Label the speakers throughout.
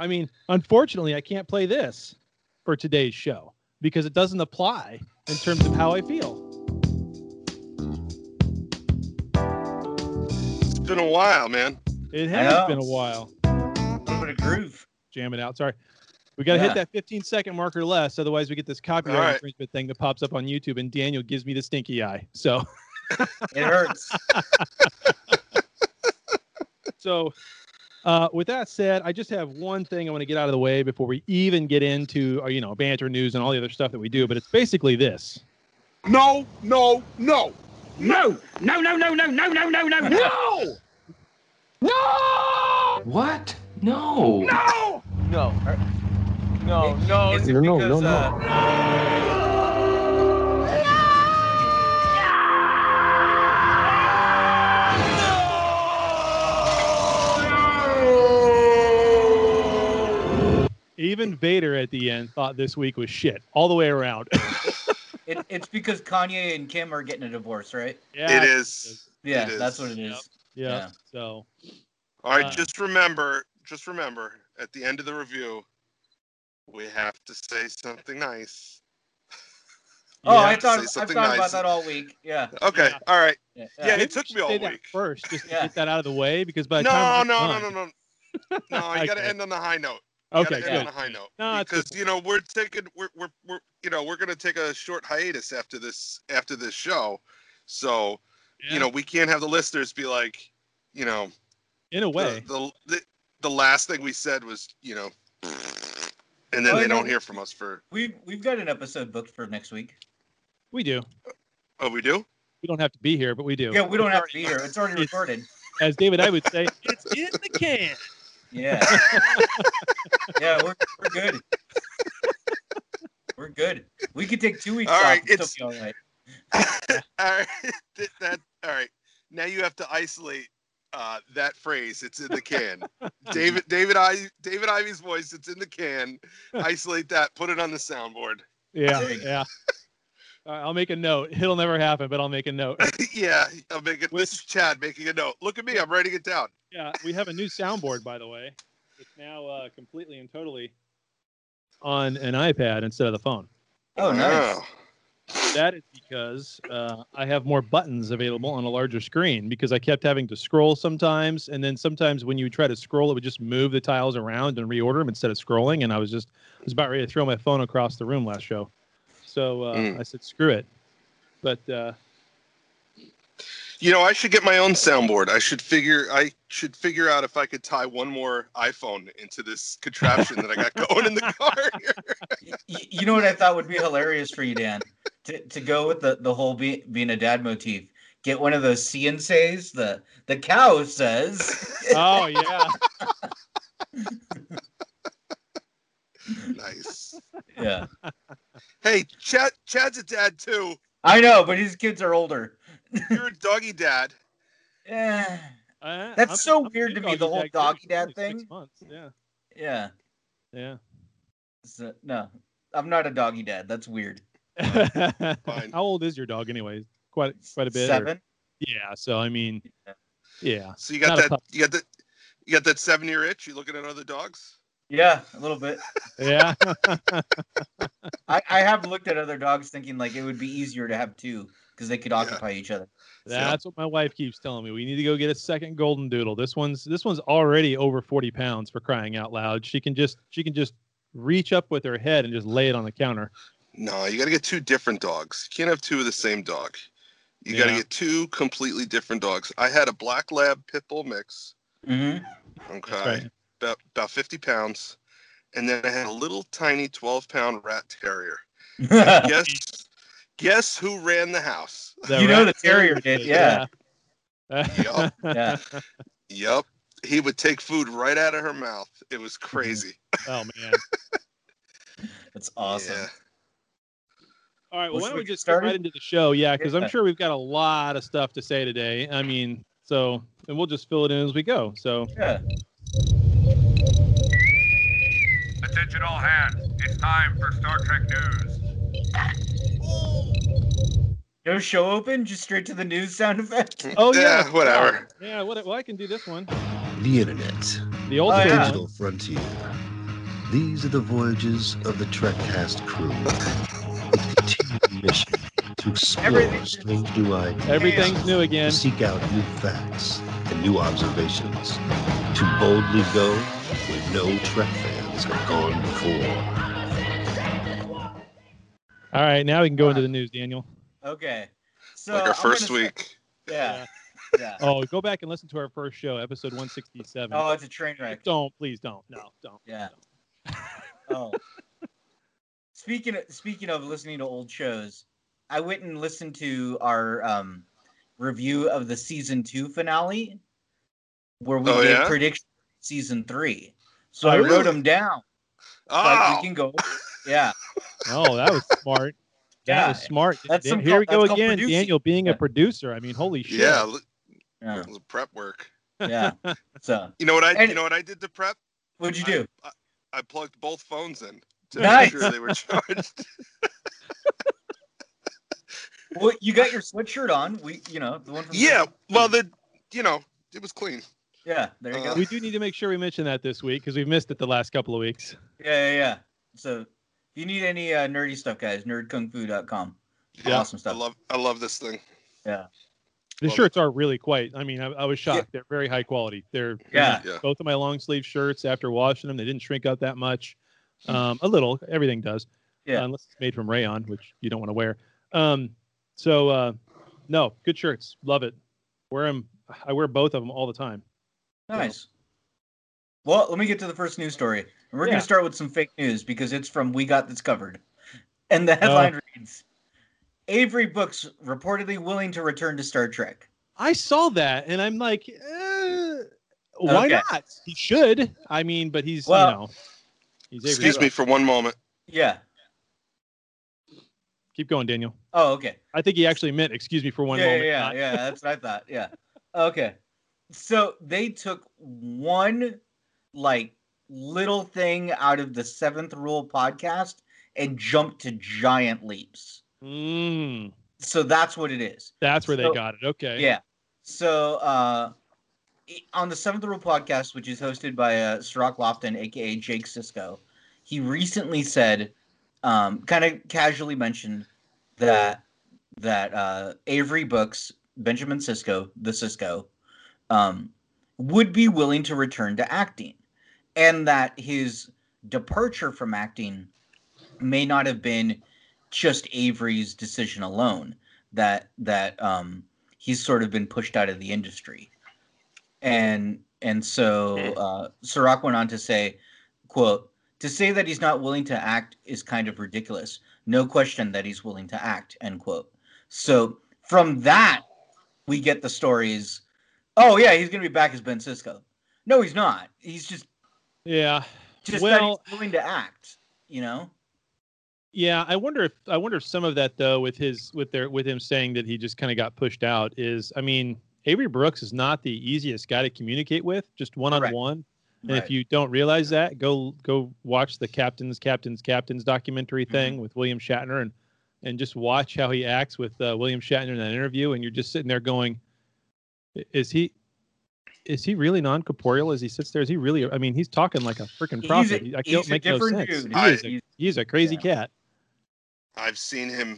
Speaker 1: I mean, unfortunately, I can't play this for today's show because it doesn't apply in terms of how I feel.
Speaker 2: It's been a while, man.
Speaker 1: It has been a while.
Speaker 3: A little bit of groove.
Speaker 1: Jam it out. Sorry. We got to hit that 15-second marker less. Otherwise, we get this copyright infringement thing that pops up on YouTube, and Daniel gives me the stinky eye. So
Speaker 3: it hurts.
Speaker 1: So with that said, I just have one thing I want to get out of the way before we even get into, banter news and all the other stuff that we do. But it's basically this.
Speaker 4: No, no, no.
Speaker 5: No! No, no, no, no, no, no, no, no, no! No!
Speaker 6: What? No!
Speaker 5: No!
Speaker 3: No.
Speaker 6: No,
Speaker 3: no. Is it because,
Speaker 1: Even Vader at the end thought this week was shit all the way around.
Speaker 3: It's because Kanye and Kim are getting a divorce, right?
Speaker 2: Yeah, it is.
Speaker 3: Yeah,
Speaker 2: it is.
Speaker 3: That's what it is.
Speaker 1: Yeah. So,
Speaker 2: all right, just remember, at the end of the review, we have to say something nice.
Speaker 3: Oh, I've thought about that all week. Yeah.
Speaker 2: Okay.
Speaker 3: Yeah.
Speaker 2: All right.
Speaker 3: Yeah.
Speaker 2: Yeah, it took me all week.
Speaker 1: First, just to get that out of the way, because by the time
Speaker 2: No, you got to end on the high note.
Speaker 1: Okay,
Speaker 2: end on the high note. No, because we're gonna take a short hiatus after this show, so we can't have the listeners be like, in
Speaker 1: a way,
Speaker 2: the last thing we said was and then they don't hear from us for.
Speaker 3: We've got an episode booked for next week.
Speaker 1: We do.
Speaker 2: Oh, we do.
Speaker 1: We don't have to be here, but we do.
Speaker 3: Yeah, we don't have to be here. It's already recorded.
Speaker 1: As David I would say, it's in the can.
Speaker 3: Yeah. Yeah, we're good. We're good. We could take 2 weeks off.
Speaker 2: Right,
Speaker 3: it's all right.
Speaker 2: All right. All right. Now you have to isolate that phrase. It's in the can. David Ivy's voice. It's in the can. Isolate that. Put it on the soundboard.
Speaker 1: Yeah. I'll make a note. It'll never happen, but I'll make a note.
Speaker 2: Yeah, I'll make it. This is Chad making a note. Look at me. I'm writing it down.
Speaker 1: Yeah, we have a new soundboard, by the way. It's now completely and totally on an iPad instead of the phone.
Speaker 3: Oh, nice.
Speaker 1: That is because I have more buttons available on a larger screen because I kept having to scroll sometimes. And then sometimes when you try to scroll, it would just move the tiles around and reorder them instead of scrolling. And I was about ready to throw my phone across the room last show. So I said, screw it. But,
Speaker 2: I should get my own soundboard. I should figure out if I could tie one more iPhone into this contraption that I got going in the car here.
Speaker 3: You know what I thought would be hilarious for you, Dan? To go with the whole being a dad motif. Get one of those See and Says, the cow says.
Speaker 1: Oh, yeah.
Speaker 2: Nice.
Speaker 3: Yeah.
Speaker 2: Hey, Chad's a dad too.
Speaker 3: I know, but his kids are older.
Speaker 2: You're a doggy dad.
Speaker 3: Yeah. That's so weird to me, the whole doggy dad thing.
Speaker 1: 6 months. Yeah.
Speaker 3: Yeah.
Speaker 1: Yeah.
Speaker 3: No, I'm not a doggy dad. That's weird.
Speaker 2: Fine.
Speaker 1: How old is your dog anyway? Quite a bit.
Speaker 3: 7.
Speaker 1: Yeah. So I mean, yeah.
Speaker 2: So you got that 7-year itch. You looking at other dogs?
Speaker 3: Yeah, a little bit.
Speaker 1: Yeah.
Speaker 3: I have looked at other dogs thinking like it would be easier to have 2 because they could occupy each other.
Speaker 1: That's what my wife keeps telling me. We need to go get a second golden doodle. This one's already over 40 pounds, for crying out loud. She can just reach up with her head and just lay it on the counter.
Speaker 2: No, you got to get 2 different dogs. You can't have 2 of the same dog. You got to get 2 completely different dogs. I had a black lab pit bull mix.
Speaker 3: Mm-hmm.
Speaker 2: Okay. Right. About 50 pounds. And then I had a little tiny 12-pound rat terrier. Guess who ran the house?
Speaker 3: The terrier did, yeah.
Speaker 2: Yup.
Speaker 3: Yeah.
Speaker 2: Yup. He would take food right out of her mouth. It was crazy.
Speaker 1: Oh, man.
Speaker 3: That's awesome.
Speaker 2: Yeah.
Speaker 1: All right, well, why don't we just get right into the show? Yeah, because I'm sure we've got a lot of stuff to say today. I mean, and we'll just fill it in as we go. So.
Speaker 3: Yeah.
Speaker 5: Attention all hands. It's time for Star Trek news.
Speaker 3: No show open, just straight to the news sound effect.
Speaker 1: Oh yeah,
Speaker 2: whatever.
Speaker 1: Yeah, well, I can do this one.
Speaker 7: The internet
Speaker 1: The old
Speaker 3: Oh,
Speaker 1: school
Speaker 3: yeah.
Speaker 1: one.
Speaker 7: Digital frontier. These are the voyages of the TrekCast crew. A continued mission to explore
Speaker 3: Everything's-
Speaker 7: strange new ideas.
Speaker 1: Everything's new again.
Speaker 7: To seek out new facts and new observations. To boldly go where no Trek fans have gone before.
Speaker 1: All right, now we can go into the news, Daniel.
Speaker 3: Okay. So
Speaker 2: Like our
Speaker 3: I'm
Speaker 2: first
Speaker 3: gonna
Speaker 2: week.
Speaker 3: Yeah. Yeah.
Speaker 1: Oh, go back and listen to our first show, episode 167.
Speaker 3: Oh, it's a train wreck.
Speaker 1: Don't, please don't. No, don't.
Speaker 3: Yeah. Oh. Speaking of listening to old shows, I went and listened to our review of the season 2 finale, where we
Speaker 2: Oh,
Speaker 3: gave
Speaker 2: yeah?
Speaker 3: predictions for season 3. So
Speaker 1: Oh,
Speaker 3: I
Speaker 1: really?
Speaker 3: wrote them down.
Speaker 2: Oh,
Speaker 3: Like we can go. Yeah.
Speaker 1: Oh, that was smart. That
Speaker 3: Yeah.
Speaker 1: was smart.
Speaker 3: That's some
Speaker 1: Here we go
Speaker 3: that's called
Speaker 1: again,
Speaker 3: producing.
Speaker 1: Daniel being
Speaker 3: Yeah.
Speaker 1: a producer. I mean, holy shit.
Speaker 2: yeah.
Speaker 3: Yeah.
Speaker 2: It was prep work.
Speaker 3: Yeah. So
Speaker 2: You know what
Speaker 3: And-
Speaker 2: you know what I did to prep?
Speaker 3: what'd you do?
Speaker 2: I plugged both phones in to
Speaker 3: Nice.
Speaker 2: make sure they were charged.
Speaker 3: Well, you got your sweatshirt on. The one from
Speaker 2: Yeah. Well, it was clean.
Speaker 3: Yeah, there you go.
Speaker 1: We do need to make sure we mention that this week because we've missed it the last couple of weeks.
Speaker 3: Yeah. So if you need any nerdy stuff, guys, nerdkungfu.com.
Speaker 1: Yeah.
Speaker 3: Awesome stuff.
Speaker 2: I love this thing.
Speaker 3: Yeah.
Speaker 1: The
Speaker 2: Love
Speaker 1: shirts are really quite. I mean, I was shocked. They're very high quality. They're
Speaker 3: Yeah.
Speaker 2: Yeah.
Speaker 1: both of my long sleeve shirts. After washing them, they didn't shrink out that much. A little. Everything does.
Speaker 3: Yeah.
Speaker 1: Unless it's made from rayon, which you don't want to wear. No, good shirts. Love it. Wear them. I wear both of them all the time.
Speaker 3: Nice. Well, let me get to the first news story. And we're going
Speaker 1: Yeah.
Speaker 3: to start with some fake news because it's from We Got This Covered. And the headline reads, Avery Brooks reportedly willing to return to Star Trek.
Speaker 1: I saw that, and I'm like, why
Speaker 3: Okay.
Speaker 1: not? He should. I mean, but he's
Speaker 3: Well,
Speaker 1: he's Avery
Speaker 2: Excuse me
Speaker 1: Brooks.
Speaker 2: for one moment.
Speaker 3: Yeah.
Speaker 1: Keep going, Daniel.
Speaker 3: Oh, okay.
Speaker 1: I think he actually meant excuse me for one moment. not-
Speaker 3: Yeah. That's what I thought. Yeah. Okay. So they took one little thing out of the Seventh Rule podcast and jumped to giant leaps. So that's what it is.
Speaker 1: That's where they
Speaker 3: So-
Speaker 1: got it. Okay.
Speaker 3: Yeah. So on the Seventh Rule podcast, which is hosted by Sirach Lofton, aka Jake Sisko, he recently said, kind of casually mentioned that Avery Brooks, Benjamin Sisko, the Sisko, would be willing to return to acting, and that his departure from acting may not have been just Avery's decision alone. That he's sort of been pushed out of the industry, and so Sirach went on to say, quote, "To say that he's not willing to act is kind of ridiculous. No question that he's willing to act," end quote. So from that, we get the stories. Oh yeah, he's gonna be back as Ben Sisko. No, he's not. He's just
Speaker 1: Yeah.
Speaker 3: that
Speaker 1: Well,
Speaker 3: he's willing to act.
Speaker 1: yeah. I wonder if some of that though, with him saying that he just kind of got pushed out, is, I mean, Avery Brooks is not the easiest guy to communicate with, just one on one. And if you don't realize that, go watch the Captains documentary thing with William Shatner and just watch how he acts with William Shatner in that interview. And you're just sitting there going, is he really non-corporeal as he sits there? Is he really? I mean, he's talking like a freaking prophet. I
Speaker 3: he's
Speaker 1: don't
Speaker 3: a
Speaker 1: make no
Speaker 3: different
Speaker 1: sense.
Speaker 3: dude.
Speaker 1: He's a crazy cat.
Speaker 2: I've seen him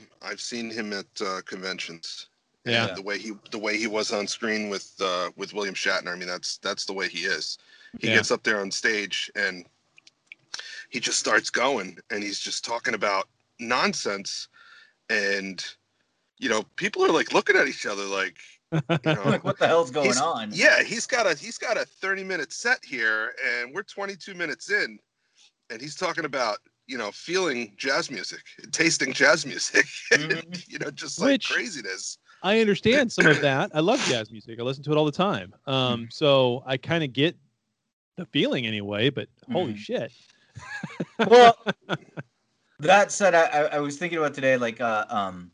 Speaker 2: at conventions.
Speaker 1: Yeah.
Speaker 2: And the way he was on screen with William Shatner. I mean, that's the way he is. He
Speaker 1: Yeah.
Speaker 2: gets up there on stage and he just starts going, and he's just talking about nonsense, and people are like looking at each other like,
Speaker 3: Like, what the hell's going
Speaker 2: he's-
Speaker 3: on?
Speaker 2: Yeah, he's got a 30-minute set here, and we're 22 minutes in, and he's talking about feeling jazz music, tasting jazz music,
Speaker 3: Mhm.
Speaker 2: just like
Speaker 1: Which-
Speaker 2: craziness.
Speaker 1: I understand some of that. I love jazz music. I listen to it all the time. So I kind of get the feeling anyway, but holy shit.
Speaker 3: Well, that said, I was thinking about today, like on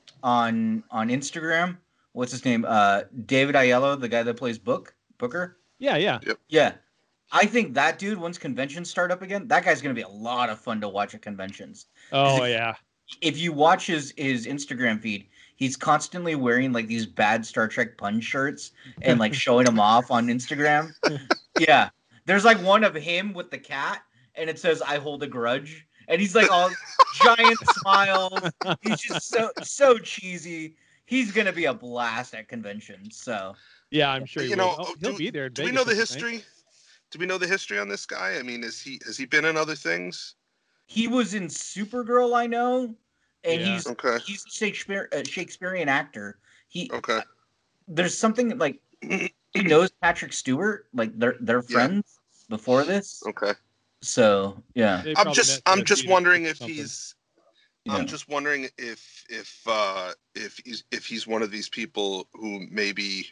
Speaker 3: Instagram, what's his name? David Aiello, the guy that plays Booker.
Speaker 1: Yeah.
Speaker 3: Yeah. I think that dude, once conventions start up again, that guy's gonna be a lot of fun to watch at conventions.
Speaker 1: Oh yeah.
Speaker 3: If you watch his Instagram feed, he's constantly wearing like these bad Star Trek pun shirts and like showing them off on Instagram. Yeah. There's like one of him with the cat, and it says "I hold a grudge," and he's like all giant smiles. He's just so cheesy. He's gonna be a blast at conventions. So
Speaker 1: Yeah, I'm sure he
Speaker 2: You
Speaker 1: will.
Speaker 2: know,
Speaker 1: Oh, he'll be there. in
Speaker 2: Do we
Speaker 1: Vegas,
Speaker 2: know the
Speaker 1: don't you think?
Speaker 2: history? Do we know the history on this guy? I mean, has he been in other things?
Speaker 3: he was in Supergirl, I know, and
Speaker 1: Yeah.
Speaker 2: Okay.
Speaker 3: he's a Shakespearean actor. He
Speaker 2: Okay.
Speaker 3: there's something like he knows Patrick Stewart, like they're friends before this.
Speaker 2: Okay.
Speaker 3: So yeah,
Speaker 1: They
Speaker 2: I'm
Speaker 1: probably
Speaker 2: just
Speaker 1: met
Speaker 2: I'm
Speaker 1: at
Speaker 2: just
Speaker 1: theater
Speaker 2: wondering
Speaker 1: or
Speaker 2: if
Speaker 1: something.
Speaker 2: I'm just wondering if he's one of these people who maybe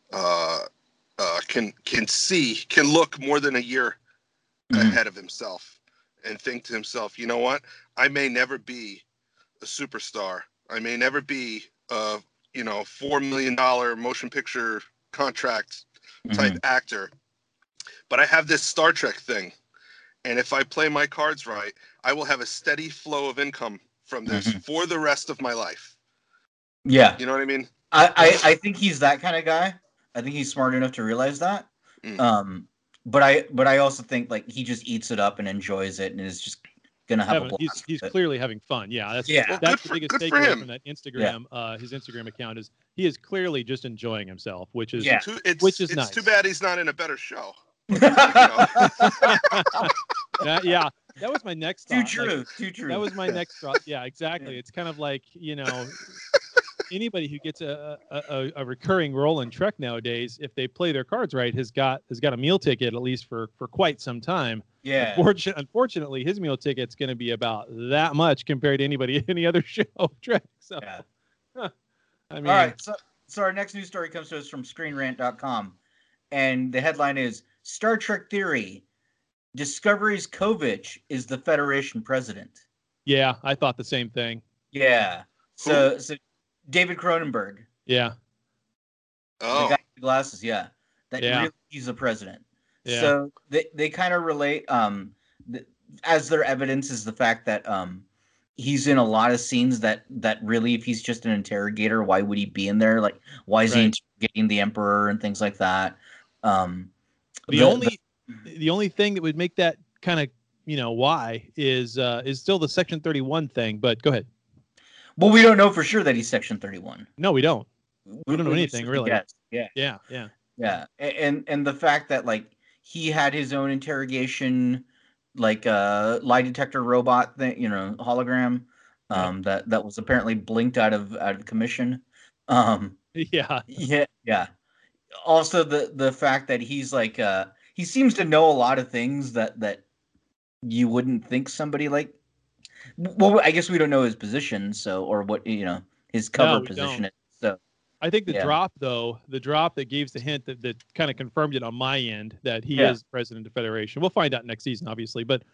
Speaker 2: can look more than a year
Speaker 3: Mhm.
Speaker 2: ahead of himself and think to himself, you know what? I may never be a superstar. I may never be a $4 million motion picture contract type actor, but I have this Star Trek thing, and if I play my cards right, I will have a steady flow of income from this for the rest of my life.
Speaker 3: Yeah.
Speaker 2: You know what I mean?
Speaker 3: I think he's that kind of guy. I think he's smart enough to realize that. But I also think like he just eats it up and enjoys it and is just gonna have a blast.
Speaker 1: He's
Speaker 3: with it.
Speaker 1: clearly having fun. Yeah, that's
Speaker 3: Yeah. Well,
Speaker 1: that's
Speaker 2: good
Speaker 1: the biggest
Speaker 2: good for
Speaker 1: takeaway
Speaker 2: him.
Speaker 1: from that Instagram. His Instagram account is he is clearly just enjoying himself, which is
Speaker 3: Yeah.
Speaker 2: It's
Speaker 1: nice.
Speaker 2: too bad he's not in a better show.
Speaker 1: Yeah, that was my next
Speaker 3: Too
Speaker 1: thought.
Speaker 3: true. Too true.
Speaker 1: That was my next thought. Yeah, exactly. It's kind of like anybody who gets a recurring role in Trek nowadays, if they play their cards right, has got a meal ticket at least for quite some time.
Speaker 3: Yeah.
Speaker 1: Unfortunately, his meal ticket's going to be about that much compared to any other show of Trek. So,
Speaker 3: Yeah.
Speaker 1: I mean,
Speaker 3: All right. So our next news story comes to us from ScreenRant.com, and the headline is Star Trek Theory: Discovery's Kovich is the Federation president.
Speaker 1: yeah, I thought the same thing.
Speaker 3: Yeah. So David Cronenberg.
Speaker 1: Yeah.
Speaker 3: The
Speaker 2: Oh.
Speaker 3: guy with the glasses, yeah. Really he's the president.
Speaker 1: Yeah.
Speaker 3: So they kind of relate as their evidence is the fact that he's in a lot of scenes that really, if he's just an interrogator, why would he be in there? Like, why is he interrogating the Emperor and things like that?
Speaker 1: The only thing that would make that kind of why is still the Section 31 thing. But go ahead.
Speaker 3: Well, we don't know for sure that he's Section 31.
Speaker 1: No, we don't. We don't know anything really.
Speaker 3: Guess.
Speaker 1: Yeah.
Speaker 3: And the fact that like he had his own interrogation, like lie detector robot thing, hologram, that was apparently blinked out of commission. Yeah. Also, the fact that he's like he seems to know a lot of things that you wouldn't think somebody like. Well, I guess we don't know his position, or what his cover position is. So
Speaker 1: I think the drop that gave the hint that kind of confirmed it on my end that he is president of the Federation. We'll find out next season, obviously. But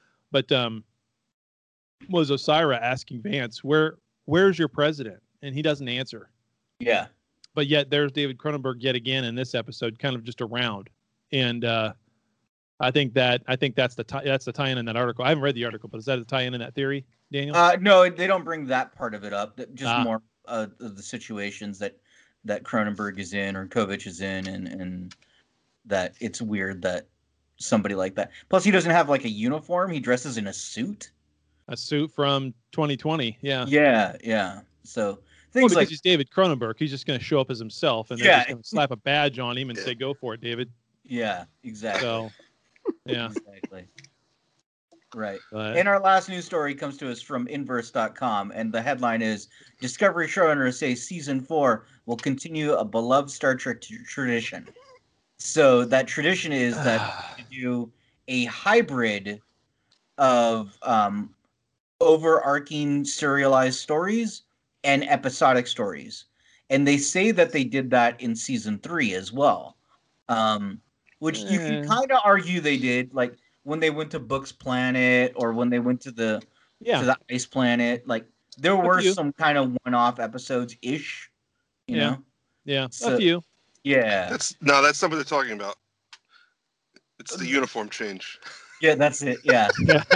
Speaker 1: was Osira asking Vance, where's your president? And he doesn't answer.
Speaker 3: Yeah.
Speaker 1: But yet there's David Cronenberg yet again in this episode, kind of just around. And I think that's the tie-in in that article. I haven't read the article, but is that a tie-in in that theory, Daniel?
Speaker 3: No, they don't bring that part of it up. Just more of the situations that Cronenberg is in or Kovich is in, and that it's weird that somebody like that. Plus, he doesn't have like a uniform. He dresses in a suit.
Speaker 1: A suit from 2020. Yeah.
Speaker 3: Yeah. So things
Speaker 1: because he's David Cronenberg, he's just going to show up as himself, and they're just going to slap a badge on him and say, "Go for it, David."
Speaker 3: Yeah, exactly.
Speaker 1: So, yeah,
Speaker 3: exactly. Right. And our last news story comes to us from Inverse.com, and the headline is Discovery showrunners say season 4 will continue a beloved Star Trek tradition. So that tradition is that you do a hybrid of overarching serialized stories and episodic stories. And they say that they did that in season 3 as well. Which you can kind of argue they did, like when they went to Book's planet or when they went to the ice planet. Like there were some kind of one-off episodes ish, you know.
Speaker 1: Yeah,
Speaker 3: so,
Speaker 1: a few.
Speaker 3: Yeah.
Speaker 2: That's not what they're talking about. It's the uniform change.
Speaker 3: Yeah, that's it. Yeah.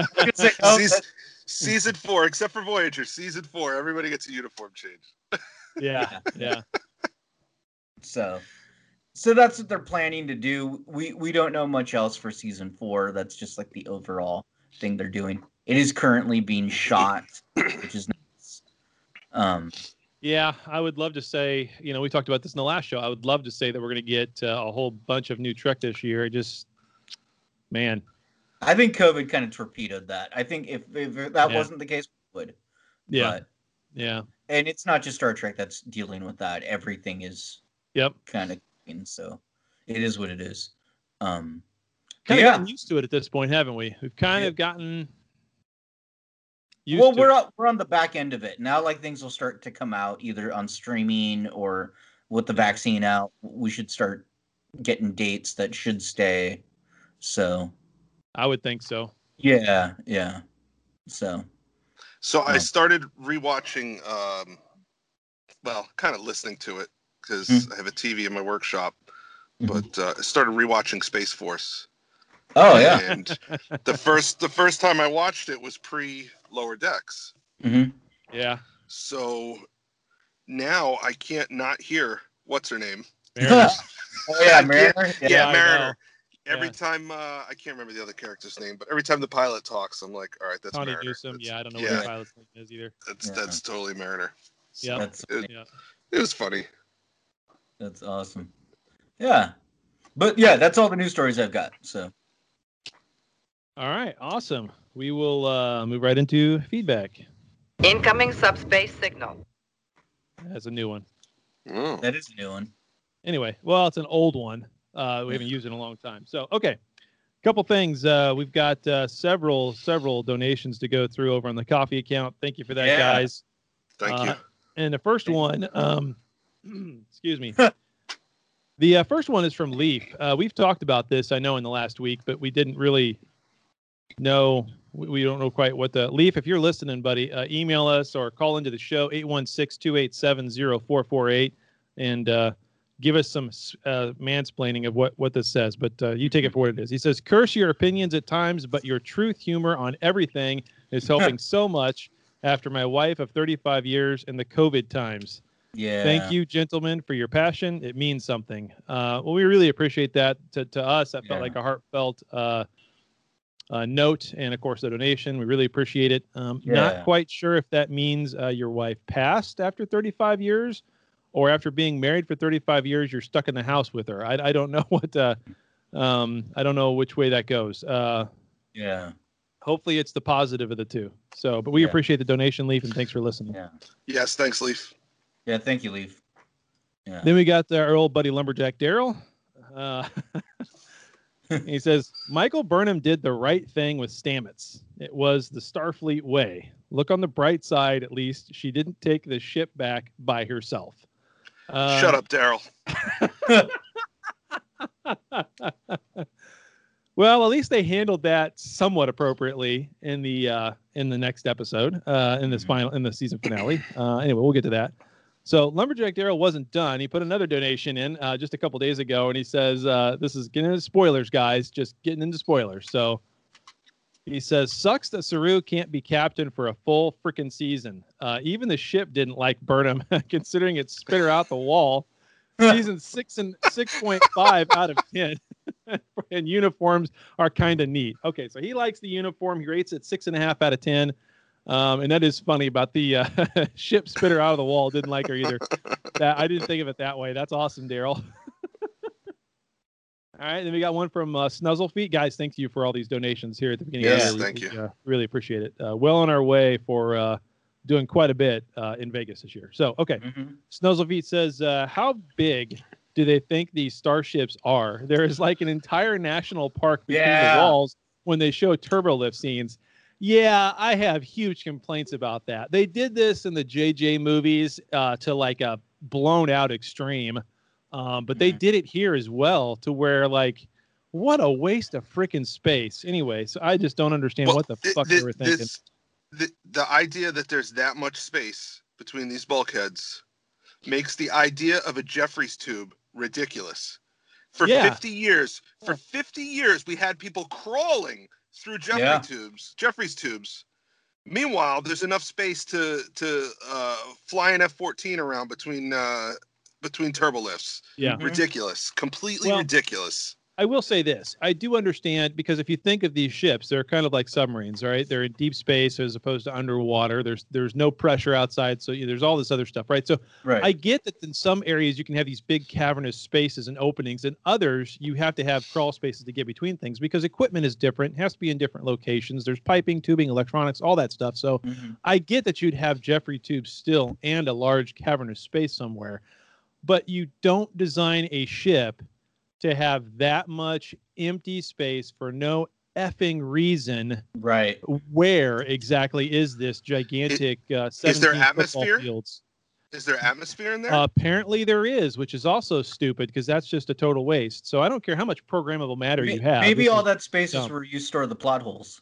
Speaker 2: Season 4, except for Voyager, season 4, everybody gets a uniform change.
Speaker 1: Yeah.
Speaker 3: So, So that's what they're planning to do. We don't know much else for season 4. That's just like the overall thing they're doing. It is currently being shot, which is nice.
Speaker 1: Yeah, I would love to say, we talked about this in the last show. I would love to say that we're going to get a whole bunch of new Trek this year. Man.
Speaker 3: I think COVID kind of torpedoed that. I think if that wasn't the case, we would.
Speaker 1: Yeah.
Speaker 3: But,
Speaker 1: yeah.
Speaker 3: And it's not just Star Trek that's dealing with that. Everything is kind of, so it is what it is.
Speaker 1: Kind of gotten used to it at this point, haven't we? We've kind of gotten used to
Speaker 3: it. We're on the back end of it. Now like things will start to come out either on streaming or with the vaccine out. We should start getting dates that should stay. So
Speaker 1: I would think so.
Speaker 3: Yeah. So
Speaker 2: I started rewatching, kind of listening to it because I have a TV in my workshop, but I started rewatching Space Force.
Speaker 3: Oh yeah.
Speaker 2: And the first time I watched it was pre Lower Decks.
Speaker 3: Mm-hmm.
Speaker 1: Yeah.
Speaker 2: So now I can't not hear what's her name.
Speaker 1: Mariner.
Speaker 3: Mariner.
Speaker 2: Yeah, Mariner. Every time I can't remember the other character's name, but every time the pilot talks, I'm like, all right, that's
Speaker 1: Connie
Speaker 2: Mariner.
Speaker 1: Newsom. Yeah, I don't know what the pilot's name is either.
Speaker 2: That's totally Mariner.
Speaker 1: So
Speaker 2: it was funny.
Speaker 3: That's awesome. Yeah, but that's all the news stories I've got. So.
Speaker 1: All right, awesome. We will move right into feedback.
Speaker 8: Incoming subspace signal.
Speaker 1: That's a new one.
Speaker 2: Oh.
Speaker 3: That is a new one.
Speaker 1: Anyway, well, it's an old one. We haven't used it in a long time. So, okay. Couple things. We've got several donations to go through over on the coffee account. Thank you for that, guys.
Speaker 2: Thank you.
Speaker 1: And the first one, excuse me. The first one is from Leaf. We've talked about this, I know, in the last week, but we didn't really know. We don't know quite what the Leaf. If you're listening, buddy, email us or call into the show 816-287-0448 and give us some mansplaining of what this says. But you take it for what it is. He says, "Curse your opinions at times, but your truth humor on everything is helping so much after my wife of 35 years in the COVID times.
Speaker 3: Yeah.
Speaker 1: Thank you, gentlemen, for your passion. It means something." Well, we really appreciate that. To us, that felt like a heartfelt note, and of course the donation. We really appreciate it. Not quite sure if that means your wife passed after 35 years, or after being married for 35 years, you're stuck in the house with her. I don't know what. I don't know which way that goes. Hopefully, it's the positive of the two. So, but we appreciate the donation, Leaf, and thanks for listening.
Speaker 3: Yeah.
Speaker 2: Yes, thanks, Leaf.
Speaker 3: Yeah, thank you, Leaf. Yeah.
Speaker 1: Then we got our old buddy Lumberjack Daryl. He says, Michael Burnham did the right thing with Stamets. It was the Starfleet way. Look on the bright side, at least. She didn't take the ship back by herself.
Speaker 2: Shut up, Daryl.
Speaker 1: Well, at least they handled that somewhat appropriately in the next episode, in the season finale. Anyway, we'll get to that. So Lumberjack Daryl wasn't done. He put another donation in just a couple days ago, and he says, this is getting into spoilers, guys, just getting into spoilers. So he says, sucks that Saru can't be captain for a full freaking season. Even the ship didn't like Burnham, considering it spit her out the wall. Season 6 and 6.5 out of 10. And uniforms are kind of neat. Okay, so he likes the uniform. He rates it 6.5 out of 10. And that is funny about the ship spitter out of the wall. Didn't like her either. I didn't think of it that way. That's awesome, Daryl. All right, then we got one from Snuzzlefeet. Guys, thank you for all these donations here at the beginning of the year.
Speaker 2: Thank you.
Speaker 1: Really appreciate it. Well on our way for doing quite a bit in Vegas this year. So, okay. Snuzzlefeet says, how big do they think these starships are? There is like an entire national park between the walls when they show turbolift scenes. Yeah, I have huge complaints about that. They did this in the JJ movies to like a blown out extreme. But they did it here as well to where like, what a waste of freaking space. Anyway, so I just don't understand what the fuck they were thinking.
Speaker 2: The idea that there's that much space between these bulkheads makes the idea of a Jeffries tube ridiculous. For 50 years, we had people crawling through Jeffries tubes. Meanwhile, there's enough space to fly an F-14 around between between turbolifts.
Speaker 1: Yeah.
Speaker 3: Mhm.
Speaker 2: Ridiculous. Completely
Speaker 1: Well,
Speaker 2: ridiculous.
Speaker 1: I will say this. I do understand because if you think of these ships, they're kind of like submarines, right? They're in deep space as opposed to underwater. There's no pressure outside, so there's all this other stuff, right? So
Speaker 3: Right.
Speaker 1: I get that in some areas you can have these big cavernous spaces and openings, and others you have to have crawl spaces to get between things because equipment is different, has to be in different locations. There's piping, tubing, electronics, all that stuff. So
Speaker 3: Mhm.
Speaker 1: I get that you'd have Jeffrey tubes still and a large cavernous space somewhere, but you don't design a ship to have that much empty space for no effing reason.
Speaker 3: Right.
Speaker 1: Where exactly is this gigantic 17 football
Speaker 2: atmosphere?
Speaker 1: fields?
Speaker 2: Is there atmosphere in there?
Speaker 1: Apparently there is, which is also stupid because that's just a total waste. So I don't care how much programmable matter you have.
Speaker 3: Maybe
Speaker 1: this
Speaker 3: all
Speaker 1: is
Speaker 3: that space is
Speaker 1: dumb.
Speaker 3: where you store the plot holes.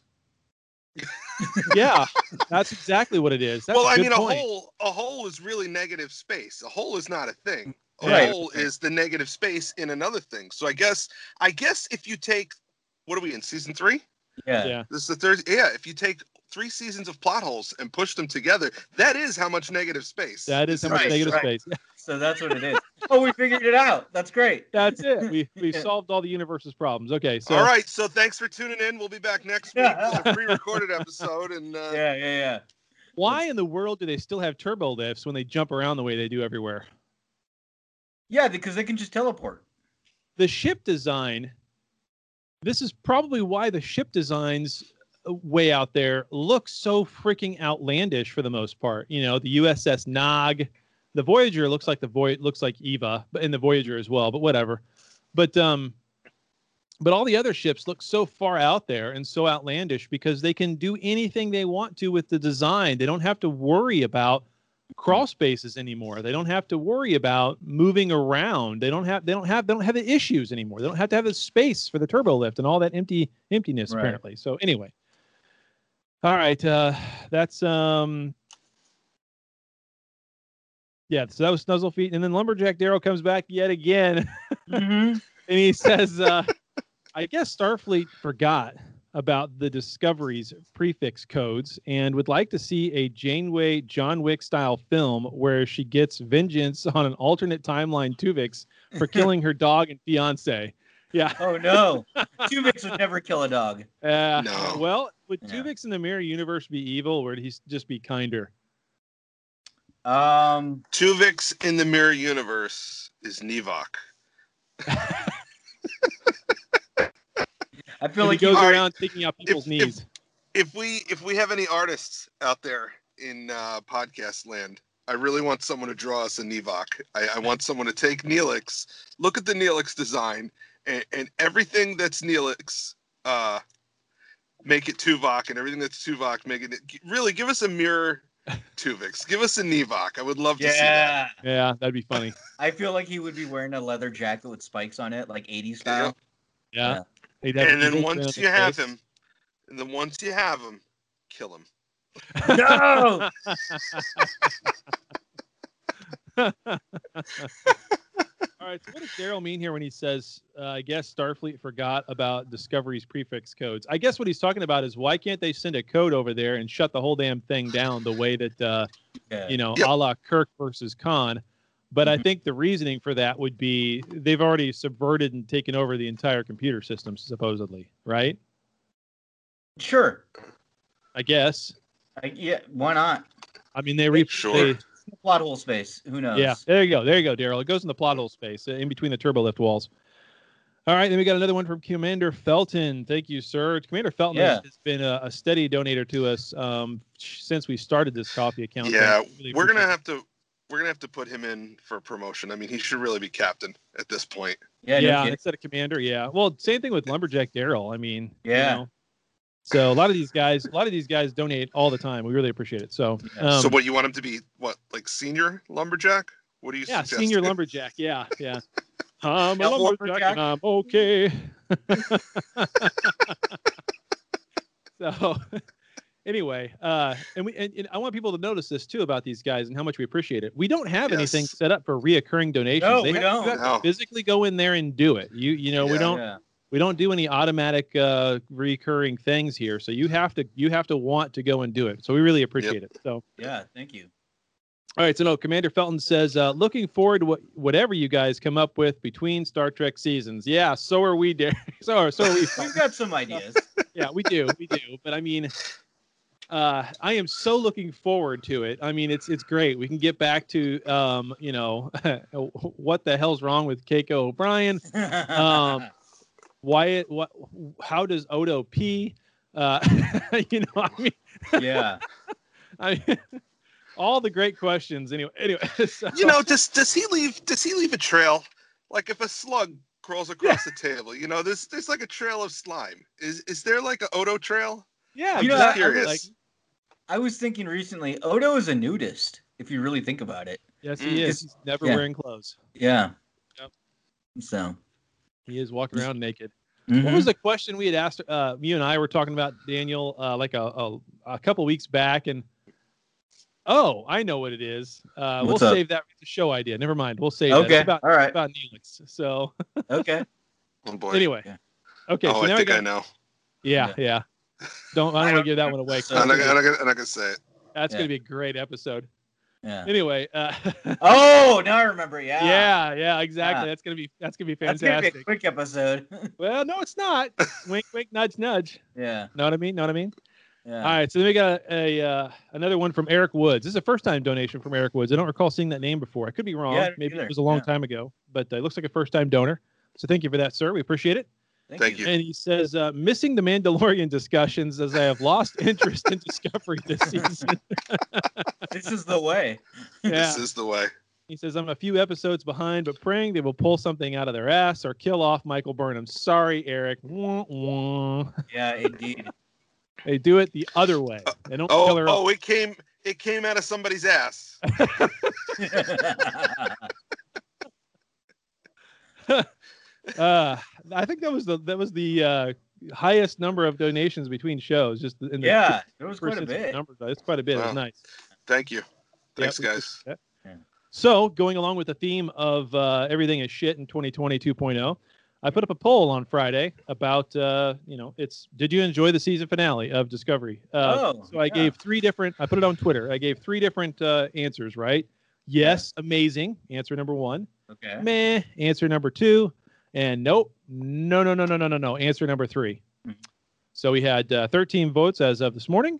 Speaker 1: Yeah, that's exactly what it is. That's
Speaker 2: Well,
Speaker 1: a
Speaker 2: I
Speaker 1: good
Speaker 2: mean,
Speaker 1: point.
Speaker 2: a hole is really negative space. A hole is not a thing. A
Speaker 3: Right.
Speaker 2: hole is the negative space in another thing. So I guess if you take, what are we in, season 3?
Speaker 3: Yeah.
Speaker 1: Yeah.
Speaker 2: This is the third. Yeah, if you take 3 seasons of plot holes and push them together, that is how much negative space.
Speaker 1: That is how much
Speaker 3: Right,
Speaker 1: negative
Speaker 3: right.
Speaker 1: space. Yeah,
Speaker 3: So that's what it is. Oh, we figured it out. That's great.
Speaker 1: that's it. We've
Speaker 3: Yeah.
Speaker 1: solved all the universe's problems. Okay, so
Speaker 2: All right, so thanks for tuning in. We'll be back next week with a pre-recorded episode. And
Speaker 3: Yeah.
Speaker 1: why in the world do they still have turbo lifts when they jump around the way they do everywhere?
Speaker 3: Yeah, because they can just teleport.
Speaker 1: The ship design, this is probably why the ship designs way out there look so freaking outlandish for the most part. The USS Nog, the Voyager looks like Eva, but in the Voyager as well, but whatever. But all the other ships look so far out there and so outlandish because they can do anything they want to with the design. They don't have to worry about crawl spaces anymore. They don't have to worry about moving around. They don't have the issues anymore. They don't have to have the space for the turbo lift and all that emptiness
Speaker 3: Right.
Speaker 1: apparently. So anyway. All right, that's so that was Snuzzle Feet, and then Lumberjack Darrow comes back yet again.
Speaker 3: Mm-hmm.
Speaker 1: And he says, I guess Starfleet forgot about the Discovery's prefix codes and would like to see a Janeway John Wick style film where she gets vengeance on an alternate timeline Tuvix for killing her dog and fiance. Yeah.
Speaker 3: Oh no, Tuvix would never kill a dog.
Speaker 2: No.
Speaker 1: Well, would
Speaker 3: Yeah.
Speaker 1: Tuvix in the Mirror Universe be evil, or would he just be kinder?
Speaker 2: Tuvix in the Mirror Universe is Nevok.
Speaker 3: I feel
Speaker 1: And
Speaker 3: like
Speaker 1: he goes
Speaker 2: All right.
Speaker 1: around taking out people's knees.
Speaker 2: If we have any artists out there in podcast land, I really want someone to draw us a Nevok. I want someone to take Neelix, look at the Neelix design, and everything that's Neelix, make it Tuvok, and everything that's Tuvok, make it. Really, give us a mirror Tuvix. Give us a Nevok. I would love to see that.
Speaker 1: Yeah, that'd be funny.
Speaker 3: I feel like he would be wearing a leather jacket with spikes on it, like 80s style.
Speaker 1: Yeah.
Speaker 3: Yeah.
Speaker 1: He'd have
Speaker 2: And then
Speaker 1: evil
Speaker 2: once
Speaker 1: spin
Speaker 2: you
Speaker 1: on his
Speaker 2: have
Speaker 1: face.
Speaker 2: him, and then once you have him, kill him.
Speaker 3: No.
Speaker 1: All right, so what does Daryl mean here when he says, I guess Starfleet forgot about Discovery's prefix codes? I guess what he's talking about is why can't they send a code over there and shut the whole damn thing down the way that,
Speaker 3: Yeah.
Speaker 2: Yep.
Speaker 1: a la Kirk versus Khan. But I
Speaker 3: Mhm.
Speaker 1: think the reasoning for that would be they've already subverted and taken over the entire computer system, supposedly, right?
Speaker 3: Sure.
Speaker 1: I guess.
Speaker 3: Yeah. Why not?
Speaker 1: I mean, they
Speaker 2: Sure.
Speaker 3: Plot hole space. Who knows?
Speaker 1: Yeah, there you go, Daryl. It goes in the plot hole space in between the turbo lift walls. All right, then we got another one from Commander Felton. Thank you, sir. Commander Felton has been a steady donator to us since we started this coffee account.
Speaker 2: Yeah,
Speaker 1: Really
Speaker 2: we're gonna
Speaker 1: appreciate
Speaker 2: have to put him in for promotion. I mean, he should really be captain at this point.
Speaker 3: Yeah.
Speaker 1: it.
Speaker 3: no
Speaker 1: Yeah,
Speaker 3: kidding.
Speaker 1: instead of Commander. Yeah. Well, same thing with Lumberjack Daryl. I mean,
Speaker 3: Yeah.
Speaker 1: So a lot of these guys donate all the time. We really appreciate it. So,
Speaker 2: So what, you want him to be, what, like senior lumberjack? What do you
Speaker 1: yeah,
Speaker 2: suggest?
Speaker 1: senior lumberjack. Yeah. I'm a
Speaker 3: Yeah,
Speaker 1: lumberjack
Speaker 3: lumberjack.
Speaker 1: and I'm okay. So anyway, and I want people to notice this too about these guys and how much we appreciate it. We don't have anything
Speaker 2: Yes.
Speaker 1: set up for reoccurring donations.
Speaker 3: No,
Speaker 1: You
Speaker 3: we don't.
Speaker 1: have
Speaker 2: No.
Speaker 1: to physically go in there and do it. We don't
Speaker 3: Yeah.
Speaker 1: we don't do any automatic recurring things here. So you have to want to go and do it. So we really appreciate it. So
Speaker 3: Yeah. Thank you.
Speaker 1: All right, so no, Commander Felton says, looking forward to whatever you guys come up with between Star Trek seasons. Yeah, so are we, Derek. So are we.
Speaker 3: We've got some ideas.
Speaker 1: Yeah, we do. But I mean, I am so looking forward to it. I mean, it's great. We can get back to, what the hell's wrong with Keiko O'Brien? Wyatt, how does Odo pee? I mean,
Speaker 3: Yeah.
Speaker 1: I mean, all the great questions. Anyway, so,
Speaker 2: does he leave a trail? Like if a slug crawls across the table, there's like a trail of slime. Is there like a Odo trail?
Speaker 1: yeah,
Speaker 2: I'm
Speaker 3: You know,
Speaker 2: just
Speaker 3: I- I
Speaker 2: curious.
Speaker 3: I was thinking recently, Odo is a nudist, if you really think about it.
Speaker 1: yes, he is. He's never
Speaker 3: Yeah.
Speaker 1: wearing clothes.
Speaker 3: Yeah.
Speaker 1: Yep.
Speaker 3: So.
Speaker 1: He is walking around naked.
Speaker 3: Mhm.
Speaker 1: What was the question we had asked? You and I were talking about Daniel like a couple weeks back, and I know what it is. We'll
Speaker 3: What's up?
Speaker 1: save that for the show idea. Never mind. We'll save that.
Speaker 3: Okay.
Speaker 1: It's about,
Speaker 3: All right.
Speaker 1: about Neelix. So
Speaker 3: Okay.
Speaker 2: Oh boy.
Speaker 1: anyway,
Speaker 3: Yeah.
Speaker 1: okay.
Speaker 2: Oh,
Speaker 1: so
Speaker 2: I
Speaker 1: now
Speaker 2: think
Speaker 1: we
Speaker 2: I
Speaker 1: got,
Speaker 2: know.
Speaker 1: yeah. I don't want to give that one away.
Speaker 3: So-
Speaker 2: I'm not gonna say it.
Speaker 1: That's
Speaker 3: Yeah.
Speaker 1: going to be a great episode.
Speaker 3: Yeah.
Speaker 1: Anyway,
Speaker 3: Oh, now I remember. Yeah.
Speaker 1: yeah, exactly.
Speaker 3: Yeah.
Speaker 1: That's gonna be
Speaker 3: That's gonna be
Speaker 1: fantastic.
Speaker 3: a quick episode.
Speaker 1: Well, no, it's not. Wink, wink, nudge, nudge.
Speaker 3: Yeah.
Speaker 1: Know what I mean?
Speaker 3: Yeah.
Speaker 1: All right, so then we got another one from Eric Woods. This is a first-time donation from Eric Woods. I don't recall seeing that name before. I could be wrong.
Speaker 3: Yeah, I don't
Speaker 1: Maybe
Speaker 3: either.
Speaker 1: it was a long
Speaker 3: Yeah.
Speaker 1: time ago, but it looks like a first-time donor. So thank you for that, sir. We appreciate it.
Speaker 2: Thank you.
Speaker 1: And he says, missing the Mandalorian discussions as I have lost interest in Discovery this season.
Speaker 3: This is the way.
Speaker 1: Yeah.
Speaker 2: This is the way.
Speaker 1: He says, I'm a few episodes behind, but praying they will pull something out of their ass or kill off Michael Burnham. Sorry, Eric. Wah, wah.
Speaker 3: Yeah, indeed.
Speaker 1: They do it the other way. They don't kill her off.
Speaker 2: It came out of somebody's ass.
Speaker 1: I think that was the highest number of donations between shows. Just in the
Speaker 3: Yeah, there was quite a
Speaker 1: first instance
Speaker 3: bit.
Speaker 1: numbers. It's quite a bit. It
Speaker 2: Wow.
Speaker 1: was nice.
Speaker 2: Thank you. Thanks,
Speaker 1: Yeah, we
Speaker 2: guys.
Speaker 1: appreciate that.
Speaker 3: Yeah.
Speaker 1: So, going along with the theme of everything is shit in 2020 2.0, I put up a poll on Friday about, did you enjoy the season finale of Discovery? So I gave I put it on Twitter. I gave 3 different answers, right? Yes, amazing. Answer number 1.
Speaker 3: Okay.
Speaker 1: Meh. Answer number 2. And nope. No. Answer number 3.
Speaker 3: Mhm.
Speaker 1: So we had 13 votes as of this morning.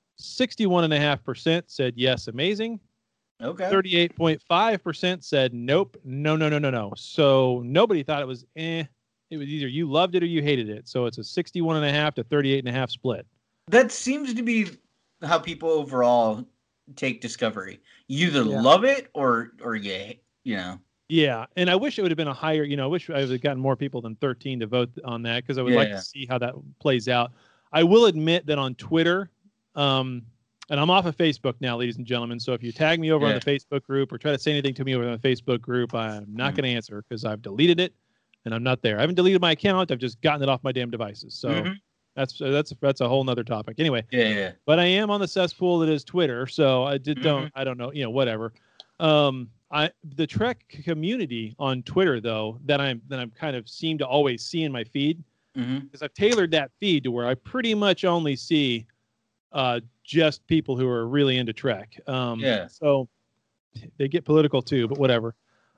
Speaker 1: 61.5% said yes, amazing.
Speaker 3: Okay.
Speaker 1: 38.5% said nope, no. So nobody thought it was eh. It was either you loved it or you hated it. So it's a 61.5 to 38.5 split.
Speaker 3: That seems to be how people overall take Discovery. You either
Speaker 1: Yeah.
Speaker 3: love it or you know.
Speaker 1: Yeah, and I wish it would have been a higher. I wish I would have gotten more people than 13 to vote on that because I would like
Speaker 3: Yeah.
Speaker 1: to see how that plays out. I will admit that on Twitter, and I'm off of Facebook now, ladies and gentlemen. So if you tag me over on
Speaker 3: Yeah.
Speaker 1: the Facebook group or try to say anything to me over on the Facebook group, I'm not
Speaker 3: Mhm.
Speaker 1: going to answer because I've deleted it and I'm not there. I haven't deleted my account. I've just gotten it off my damn devices. So
Speaker 3: Mhm.
Speaker 1: that's a whole nother topic. Anyway,
Speaker 3: Yeah.
Speaker 1: but I am on the cesspool that is Twitter. So I I don't know, whatever. The Trek community on Twitter though, that I'm kind of seem to always see in my feed,
Speaker 3: Mm-hmm.
Speaker 1: because I've tailored that feed to where I pretty much only see just people who are really into Trek.
Speaker 3: Yeah.
Speaker 1: So they get political too, but whatever.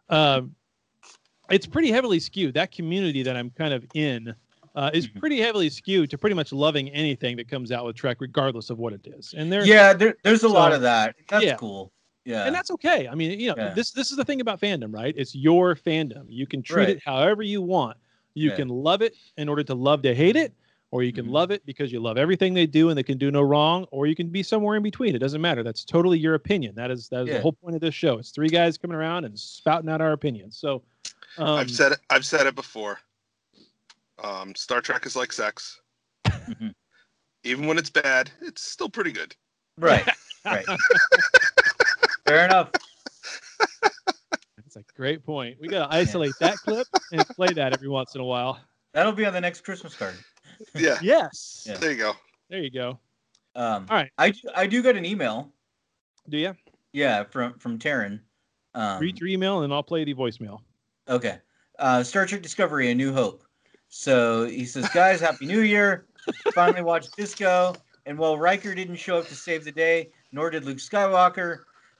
Speaker 1: It's pretty heavily skewed. That community that I'm kind of in is
Speaker 3: Mhm.
Speaker 1: pretty heavily skewed to pretty much loving anything that comes out with Trek, regardless of what it is. And there's
Speaker 3: Yeah, there's a lot
Speaker 1: So,
Speaker 3: of that. That's
Speaker 1: yeah.
Speaker 3: cool. Yeah.
Speaker 1: and that's okay. I mean,
Speaker 3: Yeah.
Speaker 1: this is the thing about fandom, right? It's your fandom. You can treat
Speaker 3: Right.
Speaker 1: it however you want. You
Speaker 3: Yeah.
Speaker 1: can love it in order to love to hate it, or you can
Speaker 3: Mhm.
Speaker 1: love it because you love everything they do and they can do no wrong, or you can be somewhere in between. It doesn't matter. That's totally your opinion. That is the
Speaker 3: Yeah.
Speaker 1: whole point of this show. It's 3 guys coming around and spouting out our opinions. So
Speaker 2: I've said it before. Star Trek is like sex.
Speaker 3: Mhm.
Speaker 2: Even when it's bad, it's still pretty good.
Speaker 3: Right. Right. Fair enough.
Speaker 1: That's a great point. We got to isolate that clip and play that every once in a while.
Speaker 3: That'll be on the next Christmas card.
Speaker 2: Yeah.
Speaker 1: Yes.
Speaker 3: Yeah.
Speaker 2: There you go.
Speaker 1: There you go.
Speaker 3: All
Speaker 1: right.
Speaker 3: I do get an email.
Speaker 1: Do you?
Speaker 3: Yeah, from Taryn.
Speaker 1: Read your email and I'll play the voicemail.
Speaker 3: Okay. Star Trek Discovery: A New Hope. So he says, guys, Happy New Year. Finally watched Disco. And while Riker didn't show up to save the day, nor did Luke Skywalker,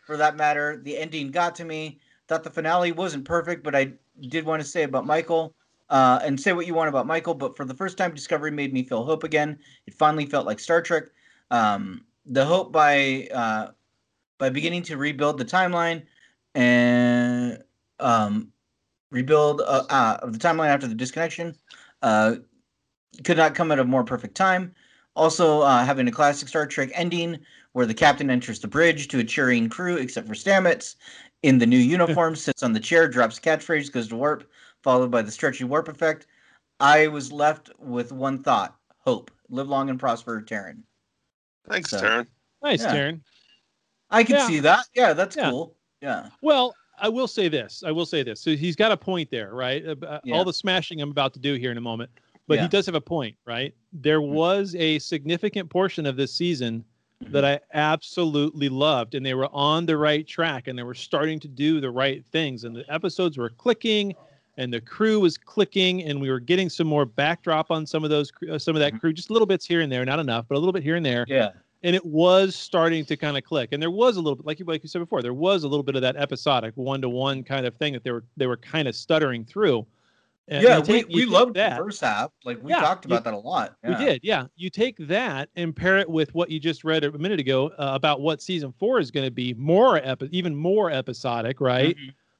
Speaker 3: for that matter. The ending got to me. Thought the finale wasn't perfect, but I did want to say about Michael, and say what you want about Michael. But for the first time, Discovery made me feel hope again. It finally felt like Star Trek. The hope by beginning to rebuild the timeline and rebuild of the timeline after the disconnection could not come at a more perfect time. Also, having a classic Star Trek ending where the captain enters the bridge to a cheering crew, except for Stamets, in the new uniform, sits on the chair, drops a catchphrase, goes to warp, followed by the stretchy warp effect. I was left with one thought: hope. Live long and prosper, Taryn.
Speaker 2: Thanks,
Speaker 3: So,
Speaker 2: Taryn.
Speaker 1: Nice,
Speaker 3: Yeah.
Speaker 1: Taryn.
Speaker 3: I can
Speaker 1: Yeah.
Speaker 3: see that. Yeah, that's
Speaker 1: Yeah.
Speaker 3: cool. Yeah.
Speaker 1: Well, I will say this. So he's got a point there, right?
Speaker 3: Yeah.
Speaker 1: All the smashing I'm about to do here in a moment, but
Speaker 3: Yeah.
Speaker 1: he does have a point, right? There was a significant portion of this season that I absolutely loved, and they were on the right track, and they were starting to do the right things, and the episodes were clicking, and the crew was clicking, and we were getting some more backdrop on some of that crew, just little bits here and there, not enough, but a little bit here and there.
Speaker 3: Yeah.
Speaker 1: And it was starting to kind of click, and there was a little bit, like you said before, there was a little bit of that episodic one-to-one kind of thing that they were kind of stuttering through. And
Speaker 3: Yeah,
Speaker 1: you take
Speaker 3: we loved
Speaker 1: that.
Speaker 3: the first half. Like we
Speaker 1: Yeah,
Speaker 3: talked about that a lot.
Speaker 1: We did, yeah. You take that and pair it with what you just read a minute ago about what season 4 is going to be, even more episodic, right?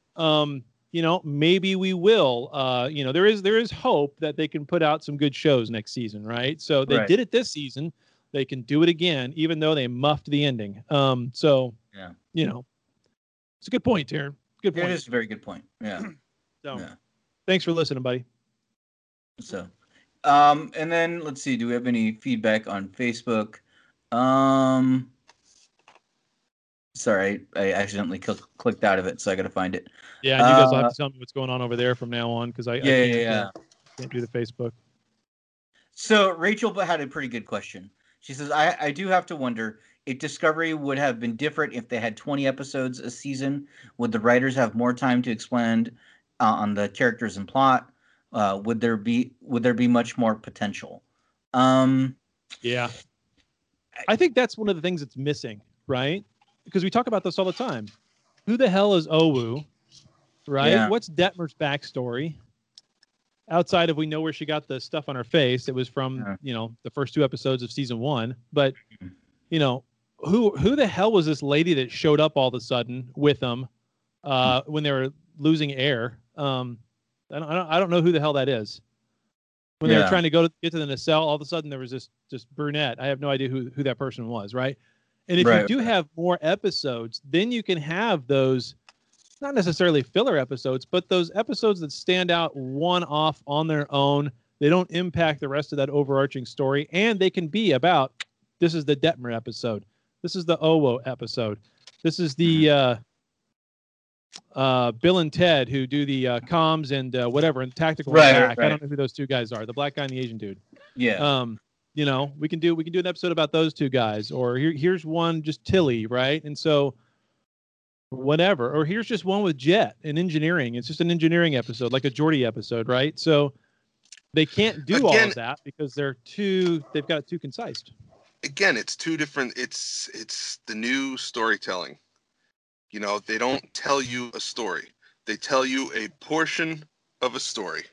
Speaker 1: Maybe we will. There is hope that they can put out some good shows next season, right? So they did it this season. They can do it again, even though they muffed the ending. It's a good point, Taryn. Good point.
Speaker 3: It is a very good point. Yeah.
Speaker 1: So,
Speaker 3: Yeah.
Speaker 1: Thanks for listening, buddy.
Speaker 3: So, and then let's see. Do we have any feedback on Facebook? Sorry, I accidentally clicked out of it, so I got to find it.
Speaker 1: Yeah, and you guys will have to tell me what's going on over there from now on, because I can't do the Facebook.
Speaker 3: So Rachel had a pretty good question. She says, I do have to wonder if Discovery would have been different if they had 20 episodes a season. Would the writers have more time to expand on the characters and plot? Would there be much more potential?
Speaker 1: Yeah, I think that's one of the things that's missing, right? Because we talk about this all the time. Who the hell is Owu, right?
Speaker 3: Yeah.
Speaker 1: What's Detmer's backstory? Outside of we know where she got the stuff on her face, it was from the first 2 episodes of season 1. But who the hell was this lady that showed up all of a sudden with them when they were losing air? I don't know who the hell that is. When they were trying to get to the nacelle, all of a sudden there was this brunette. I have no idea who that person was, right? And if you do have more episodes, then you can have those, not necessarily filler episodes, but those episodes that stand out one-off on their own. They don't impact the rest of that overarching story, and they can be about, this is the Detmer episode. This is the Owo episode. This is the Bill and Ted who do the comms and and tactical attack. I don't know who those 2 guys are. The black guy and the Asian dude.
Speaker 3: Yeah.
Speaker 1: We can do an episode about those 2 guys, or here's one just Tilly, right? And so whatever, or here's just one with Jet in engineering. It's just an engineering episode, like a Geordi episode, right? So they can't do all of that because they've got it too concise.
Speaker 2: Again, it's 2 different. It's the new storytelling. They don't tell you a story. They tell you a portion of a story.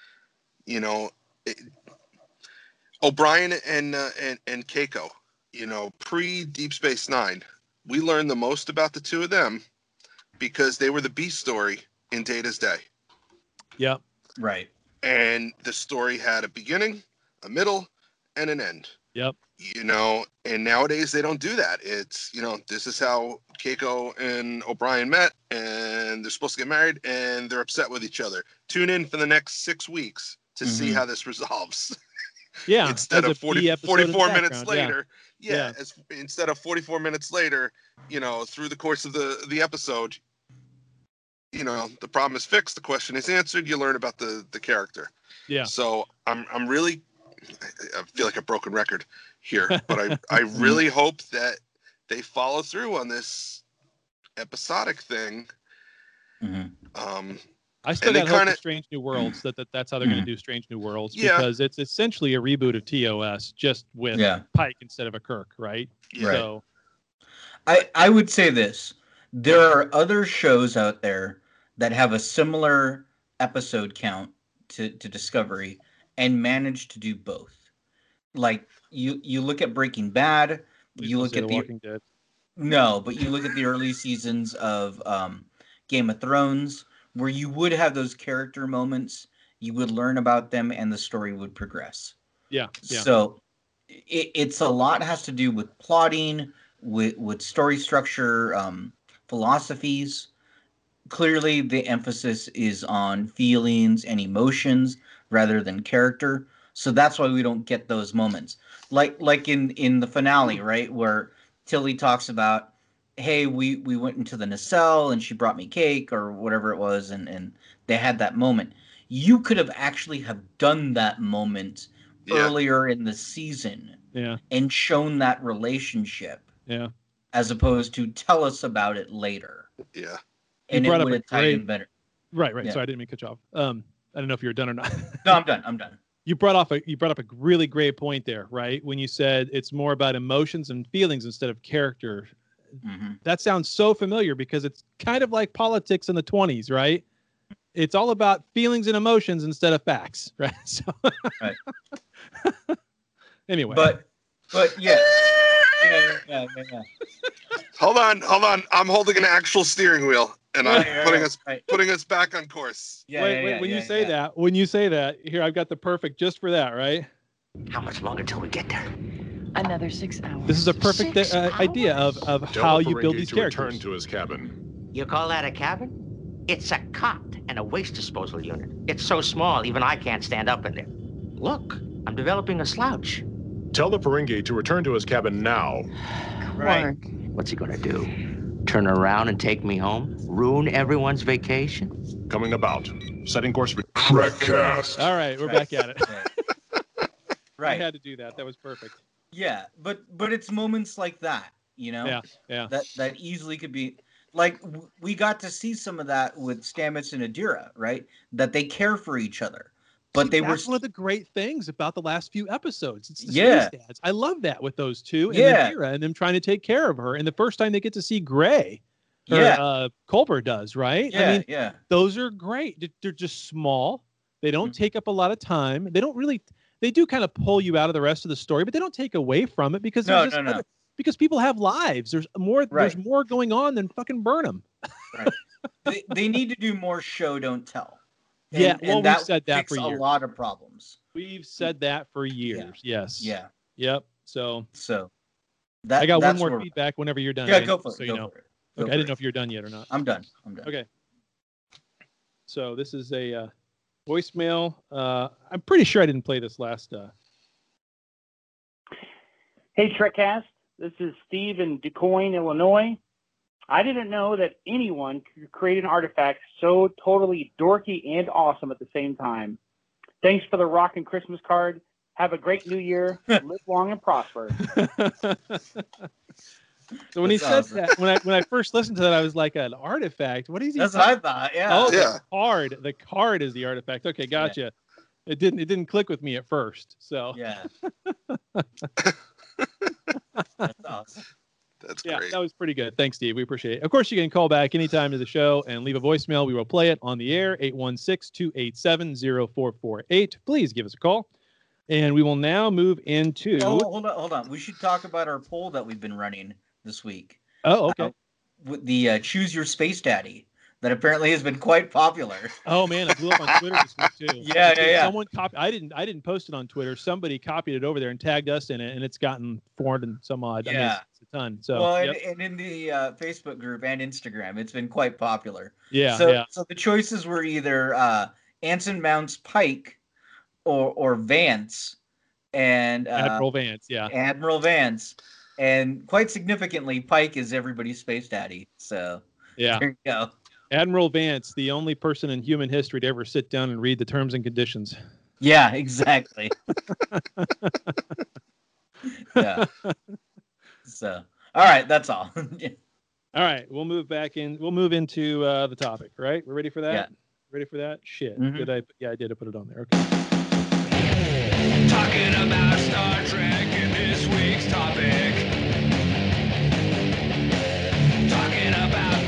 Speaker 2: O'Brien and Keiko, pre Deep Space Nine, we learned the most about the 2 of them because they were the B story in Data's day.
Speaker 1: Yep.
Speaker 3: Right.
Speaker 2: And the story had a beginning, a middle, and an end.
Speaker 1: Yep.
Speaker 2: And nowadays they don't do that. It's, this is how Keiko and O'Brien met, and they're supposed to get married, and they're upset with each other. Tune in for the next 6 weeks to see how this resolves.
Speaker 1: Yeah.
Speaker 2: Instead of 44 minutes later.
Speaker 1: Yeah.
Speaker 2: Instead of 44 minutes later, through the course of the episode, the problem is fixed, the question is answered, you learn about the character.
Speaker 1: Yeah.
Speaker 2: So I'm really, I feel like a broken record here, but I really hope that they follow through on this episodic thing.
Speaker 1: I still got hope for Strange New Worlds that's how they're going to do Strange New Worlds, because it's essentially a reboot of TOS just with Pike instead of a Kirk, right?
Speaker 2: Yeah.
Speaker 1: So
Speaker 3: I would say this. There are other shows out there that have a similar episode count to Discovery and manage to do both. Like you look at Breaking Bad, you look at
Speaker 1: The Walking Dead.
Speaker 3: No, but you look at the early seasons of Game of Thrones, where you would have those character moments, you would learn about them, and the story would progress.
Speaker 1: Yeah.
Speaker 3: So it's a lot has to do with plotting, with story structure, philosophies. Clearly, the emphasis is on feelings and emotions rather than character. So that's why we don't get those moments. Like in the finale, right, where Tilly talks about, hey, we went into the nacelle and she brought me cake or whatever it was, and they had that moment. You could have actually have done that moment earlier in the season and shown that relationship as opposed to tell us about it later.
Speaker 2: Yeah.
Speaker 3: And it would have tied in better.
Speaker 1: Right. Yeah. Sorry, I didn't mean to cut you off. I don't know if you're done or not.
Speaker 3: No, I'm done.
Speaker 1: You brought up a really great point there, right? When you said it's more about emotions and feelings instead of character.
Speaker 3: Mm-hmm.
Speaker 1: That sounds so familiar because it's kind of like politics in the 20s, right? It's all about feelings and emotions instead of facts, right? So,
Speaker 3: right.
Speaker 1: Anyway,
Speaker 3: but yeah.
Speaker 2: Hold on. I'm holding an actual steering wheel, and I'm putting us back on course.
Speaker 1: When you say that, here I've got the perfect just for that, right?
Speaker 9: How much longer till we get there?
Speaker 10: Another 6 hours.
Speaker 1: This is a perfect idea of how you build these characters.
Speaker 11: Return to his cabin.
Speaker 9: You call that a cabin? It's a cot and a waste disposal unit. It's so small, even I can't stand up in there. Look, I'm developing a slouch.
Speaker 11: Tell the Ferengi to return to his cabin now.
Speaker 9: Right. What's he gonna do? Turn around and take me home? Ruin everyone's vacation?
Speaker 11: Coming about. Setting course for TrekCast.
Speaker 1: All right, we're back at it.
Speaker 3: Right.
Speaker 1: I had to do that. That was perfect.
Speaker 3: Yeah, but it's moments like that, you know?
Speaker 1: Yeah.
Speaker 3: That easily could be like we got to see some of that with Stamets and Adira, right? That they care for each other. But
Speaker 1: that's one of the great things about the last few episodes. It's the Space Dads. I love that with those two and Adira and them trying to take care of her. And the first time they get to see Gray, Culber does, right?
Speaker 3: Yeah,
Speaker 1: I mean, those are great. They're just small. They don't take up a lot of time. They don't really. They do kind of pull you out of the rest of the story, but they don't take away from it because because people have lives. There's more. There's more going on than fucking Burnham.
Speaker 3: Right. they need to do more show don't tell.
Speaker 1: And we've said
Speaker 3: that
Speaker 1: for years.
Speaker 3: A lot of problems.
Speaker 1: We've said that for years. Yes.
Speaker 3: Yeah.
Speaker 1: Yep. So
Speaker 3: that
Speaker 1: I got one more feedback whenever you're done.
Speaker 3: Yeah, go for it.
Speaker 1: Okay, I didn't know if you're done yet or not.
Speaker 3: I'm done.
Speaker 1: Okay. So this is a voicemail. I'm pretty sure I didn't play this last.
Speaker 12: Hey, TrekCast. This is Steve in DuQuoin, Illinois. I didn't know that anyone could create an artifact so totally dorky and awesome at the same time. Thanks for the rockin' Christmas card. Have a great new year. Live long and prosper.
Speaker 1: So when he said that, when I first listened to that, I was like, an artifact? What is he?
Speaker 3: That's what I thought. Yeah.
Speaker 1: Oh, the card. The card is the artifact. Okay, gotcha. Yeah. It didn't click with me at first. So
Speaker 3: yeah. That's awesome.
Speaker 2: That's great.
Speaker 1: That was pretty good. Thanks, Steve. We appreciate it. Of course, you can call back anytime to the show and leave a voicemail. We will play it on the air, 816-287-0448. Please give us a call. And we will now move into...
Speaker 3: Oh, hold on. We should talk about our poll that we've been running this week.
Speaker 1: Oh, okay.
Speaker 3: With the Choose Your Space Daddy that apparently has been quite popular.
Speaker 1: Oh man, it blew up on Twitter this week too.
Speaker 3: Yeah.
Speaker 1: Someone copied. I didn't post it on Twitter. Somebody copied it over there and tagged us in it, and it's gotten 400 and some odd.
Speaker 3: Yeah,
Speaker 1: I mean, it's a ton. So
Speaker 3: and in the Facebook group and Instagram, it's been quite popular.
Speaker 1: Yeah.
Speaker 3: So the choices were either Anson Mounts Pike or Vance, and
Speaker 1: Admiral Vance. Yeah.
Speaker 3: Admiral Vance, and quite significantly, Pike is everybody's space daddy. So there you go.
Speaker 1: Admiral Vance, the only person in human history to ever sit down and read the terms and conditions.
Speaker 3: Yeah, exactly. Yeah. So, all right, that's all.
Speaker 1: All right, we'll move back in. We'll move into the topic, right? We're ready for that?
Speaker 3: Yeah.
Speaker 1: Ready for that? Shit.
Speaker 3: Mm-hmm.
Speaker 1: Did I? Yeah, I did. I put it on there. Okay.
Speaker 5: Talking about Star Trek in this week's topic. Talking about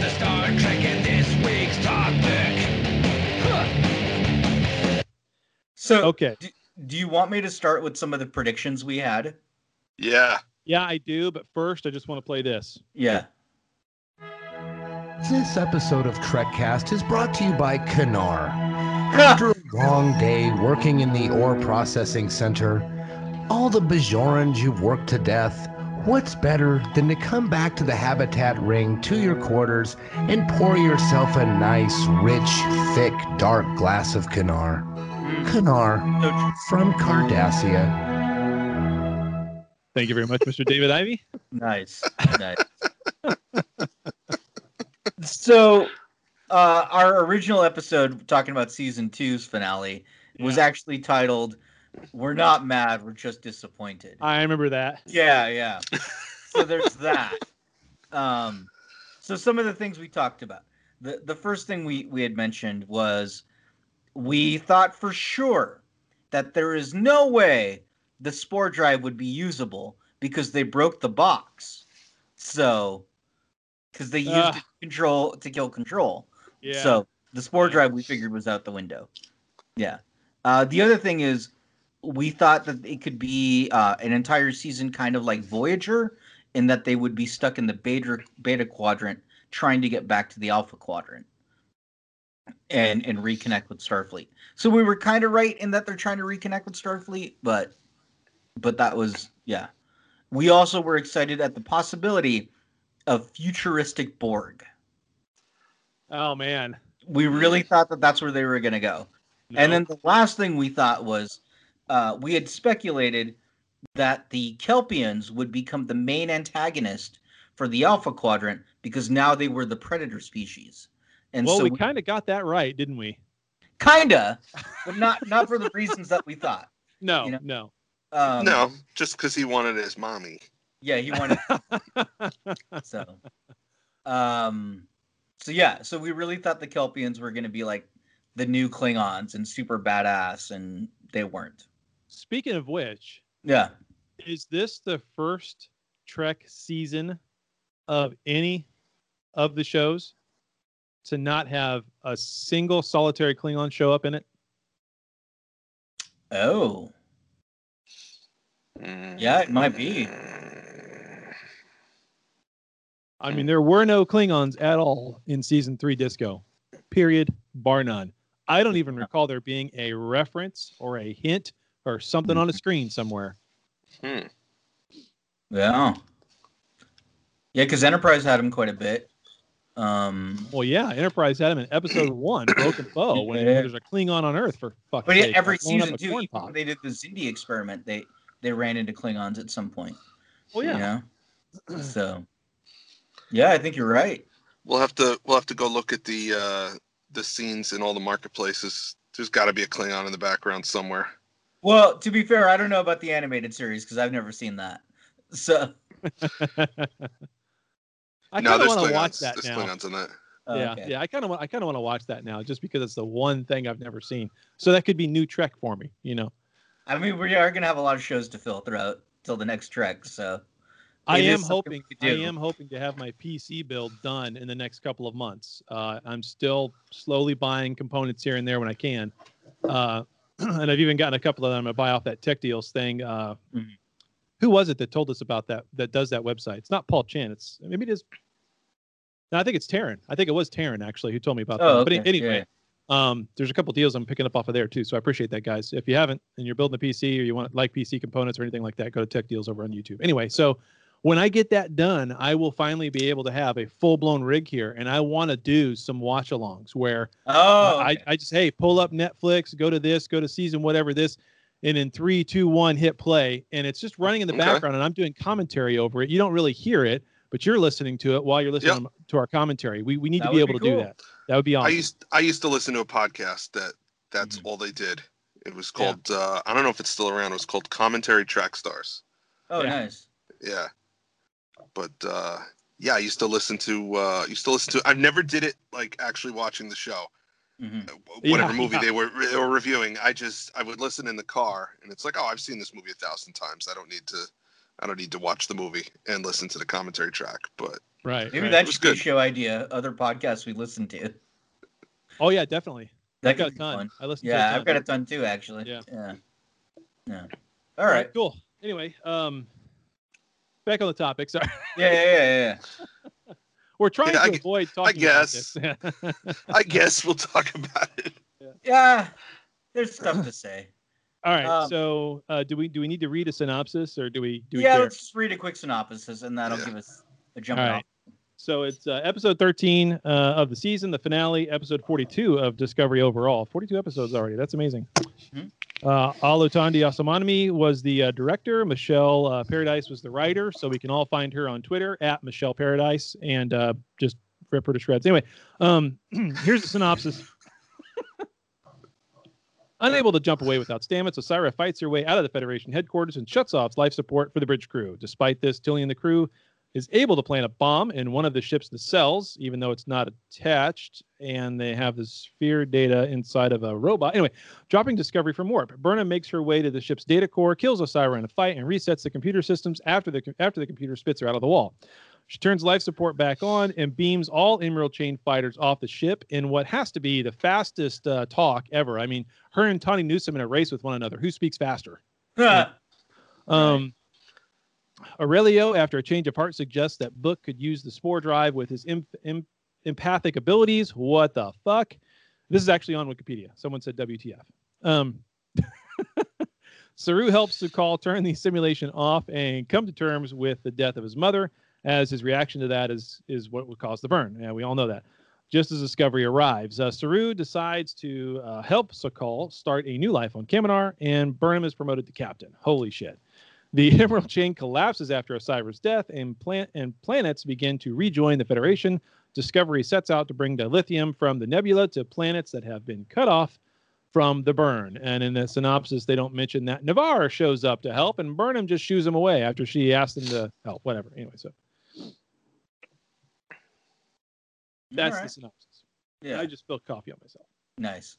Speaker 3: So,
Speaker 1: Okay.
Speaker 3: Do you want me to start with some of the predictions we had?
Speaker 2: Yeah.
Speaker 1: Yeah, I do. But first, I just want to play this.
Speaker 3: Yeah.
Speaker 13: This episode of TrekCast is brought to you by Kanar. After a long day working in the ore processing center, all the Bajorans you've worked to death, what's better than to come back to the habitat ring to your quarters and pour yourself a nice, rich, thick, dark glass of Kanar. Kanar from Cardassia.
Speaker 1: Thank you very much, Mr. David Ivy.
Speaker 3: Nice. So, our original episode talking about season 2's finale was actually titled "We're Not Mad, We're Just Disappointed."
Speaker 1: I remember that.
Speaker 3: Yeah. So there's that. So some of the things we talked about. The first thing we had mentioned was we thought for sure that there is no way the Spore Drive would be usable because they broke the box. So, because they used it to kill Control.
Speaker 1: Yeah.
Speaker 3: So the Spore Drive we figured was out the window. Yeah. The other thing is we thought that it could be an entire season kind of like Voyager, in that they would be stuck in the beta quadrant trying to get back to the Alpha quadrant and reconnect with Starfleet. So we were kind of right in that they're trying to reconnect with Starfleet, but that was, yeah. We also were excited at the possibility of futuristic Borg.
Speaker 1: Oh, man.
Speaker 3: We really thought that that's where they were going to go. No. And then the last thing we thought was we had speculated that the Kelpians would become the main antagonist for the Alpha Quadrant because now they were the predator species. And
Speaker 1: well,
Speaker 3: so
Speaker 1: we kind of got that right, didn't we?
Speaker 3: Kinda, but not for the reasons that we thought.
Speaker 1: No,
Speaker 3: you know?
Speaker 1: No.
Speaker 2: No, just because he wanted his mommy.
Speaker 3: Yeah, he wanted. So we really thought the Kelpians were going to be like the new Klingons and super badass, and they weren't.
Speaker 1: Speaking of which,
Speaker 3: yeah,
Speaker 1: is this the first Trek season of any of the shows to not have a single solitary Klingon show up in it?
Speaker 3: Oh. Yeah, it might be.
Speaker 1: I mean, there were no Klingons at all in season 3 Disco. Period. Bar none. I don't even recall there being a reference or a hint or something on a screen somewhere.
Speaker 3: Yeah. Yeah, because Enterprise had him quite a bit.
Speaker 1: Well, yeah, Enterprise had him in episode 1, Broken Bow, when there's a Klingon on Earth, for fuck's sake.
Speaker 3: But every season, too, even when they did the Xindi experiment, they ran into Klingons at some point.
Speaker 1: Oh, yeah.
Speaker 3: You know? So, yeah, I think you're right.
Speaker 2: We'll have to go look at the scenes in all the marketplaces. There's got to be a Klingon in the background somewhere.
Speaker 3: Well, to be fair, I don't know about the animated series because I've never seen that. So
Speaker 1: I kind of want to watch that
Speaker 2: there's
Speaker 1: now.
Speaker 2: Klingons in that.
Speaker 3: Oh,
Speaker 1: yeah,
Speaker 3: okay.
Speaker 1: yeah. I kind of want to watch that now, just because it's the one thing I've never seen. So that could be new Trek for me, you know.
Speaker 3: I mean, we are going to have a lot of shows to fill throughout till the next Trek. So
Speaker 1: I am hoping to have my PC build done in the next couple of months. I'm still slowly buying components here and there when I can. And I've even gotten a couple of them to buy off that Tech Deals thing. Who was it that told us about that does that website? It's not Paul Chan. Maybe it is. No, I think it's Taryn. I think it was Taryn, actually, who told me about that.
Speaker 3: Okay.
Speaker 1: But anyway, there's a couple deals I'm picking up off of there, too. So I appreciate that, guys. If you haven't, and you're building a PC or you want like PC components or anything like that, go to Tech Deals over on YouTube. Anyway, so when I get that done, I will finally be able to have a full-blown rig here, and I want to do some watch-alongs where I just, hey, pull up Netflix, go to this, go to season whatever this, and in 3, 2, 1, hit play, and it's just running in the background, and I'm doing commentary over it. You don't really hear it, but you're listening to it while you're listening to our commentary. We need to be able to do that. That would be awesome.
Speaker 2: I used to listen to a podcast that's all they did. It was called I don't know if it's still around. It was called Commentary Track Stars.
Speaker 3: Oh, nice.
Speaker 2: Yeah. But I used to listen to I've never did it like actually watching the show. Whatever movie they were reviewing, I would listen in the car, and it's like, oh, I've seen this movie 1,000 times. I don't need to watch the movie and listen to the commentary track. But
Speaker 3: maybe that should be a show idea. Other podcasts we listen to.
Speaker 1: Oh yeah, definitely.
Speaker 3: That
Speaker 1: I've got
Speaker 3: could
Speaker 1: a
Speaker 3: be
Speaker 1: ton.
Speaker 3: fun.
Speaker 1: I listened to
Speaker 3: Yeah,
Speaker 1: a ton.
Speaker 3: I've got a ton too, actually.
Speaker 1: Yeah.
Speaker 3: Yeah. All right.
Speaker 1: Cool. Anyway, back on the topic. Sorry.
Speaker 3: Yeah.
Speaker 1: We're trying to avoid talking about this.
Speaker 2: I guess we'll talk about it.
Speaker 3: Yeah. There's stuff to say.
Speaker 1: All right. So, do we need to read a synopsis, or do we
Speaker 3: yeah,
Speaker 1: care?
Speaker 3: let's just read a quick synopsis, and that'll give us a jump
Speaker 1: All
Speaker 3: off.
Speaker 1: right. So it's episode 13 of the season, the finale, episode 42 of Discovery overall. 42 episodes already. That's amazing. Alutandi Asamanami was the director. Michelle Paradise was the writer. So we can all find her on Twitter at Michelle Paradise and just rip her to shreds. Anyway, here's the synopsis. Unable to jump away without Stamets, Osyraa fights her way out of the Federation headquarters and shuts off life support for the bridge crew. Despite this, Tilly and the crew is able to plant a bomb in one of the ship's nacelles, even though it's not attached, and they have the sphere data inside of a robot. Anyway, dropping Discovery from warp. Burnham makes her way to the ship's data core, kills Osyraa in a fight, and resets the computer systems after the computer spits her out of the wall. She turns life support back on and beams all Emerald Chain fighters off the ship in what has to be the fastest talk ever. I mean, her and Tawny Newsome in a race with one another. Who speaks faster? Aurelio, after a change of heart, suggests that Book could use the spore drive with his empathic abilities. What the fuck? This is actually on Wikipedia. Someone said WTF. Saru helps Su'Kal turn the simulation off and come to terms with the death of his mother, as his reaction to that is what would cause the burn. Yeah, we all know that. Just as Discovery arrives, Saru decides to help Su'Kal start a new life on Kaminar, and Burnham is promoted to captain. Holy shit. The Emerald Chain collapses after Osyraa's death, and planets begin to rejoin the Federation. Discovery sets out to bring dilithium from the nebula to planets that have been cut off from the burn. And in the synopsis, they don't mention that Navarre shows up to help, and Burnham just shoos him away after she asked him to help. Whatever. Anyway, so that's the synopsis.
Speaker 3: Yeah.
Speaker 1: I just spilled coffee on myself.
Speaker 3: Nice.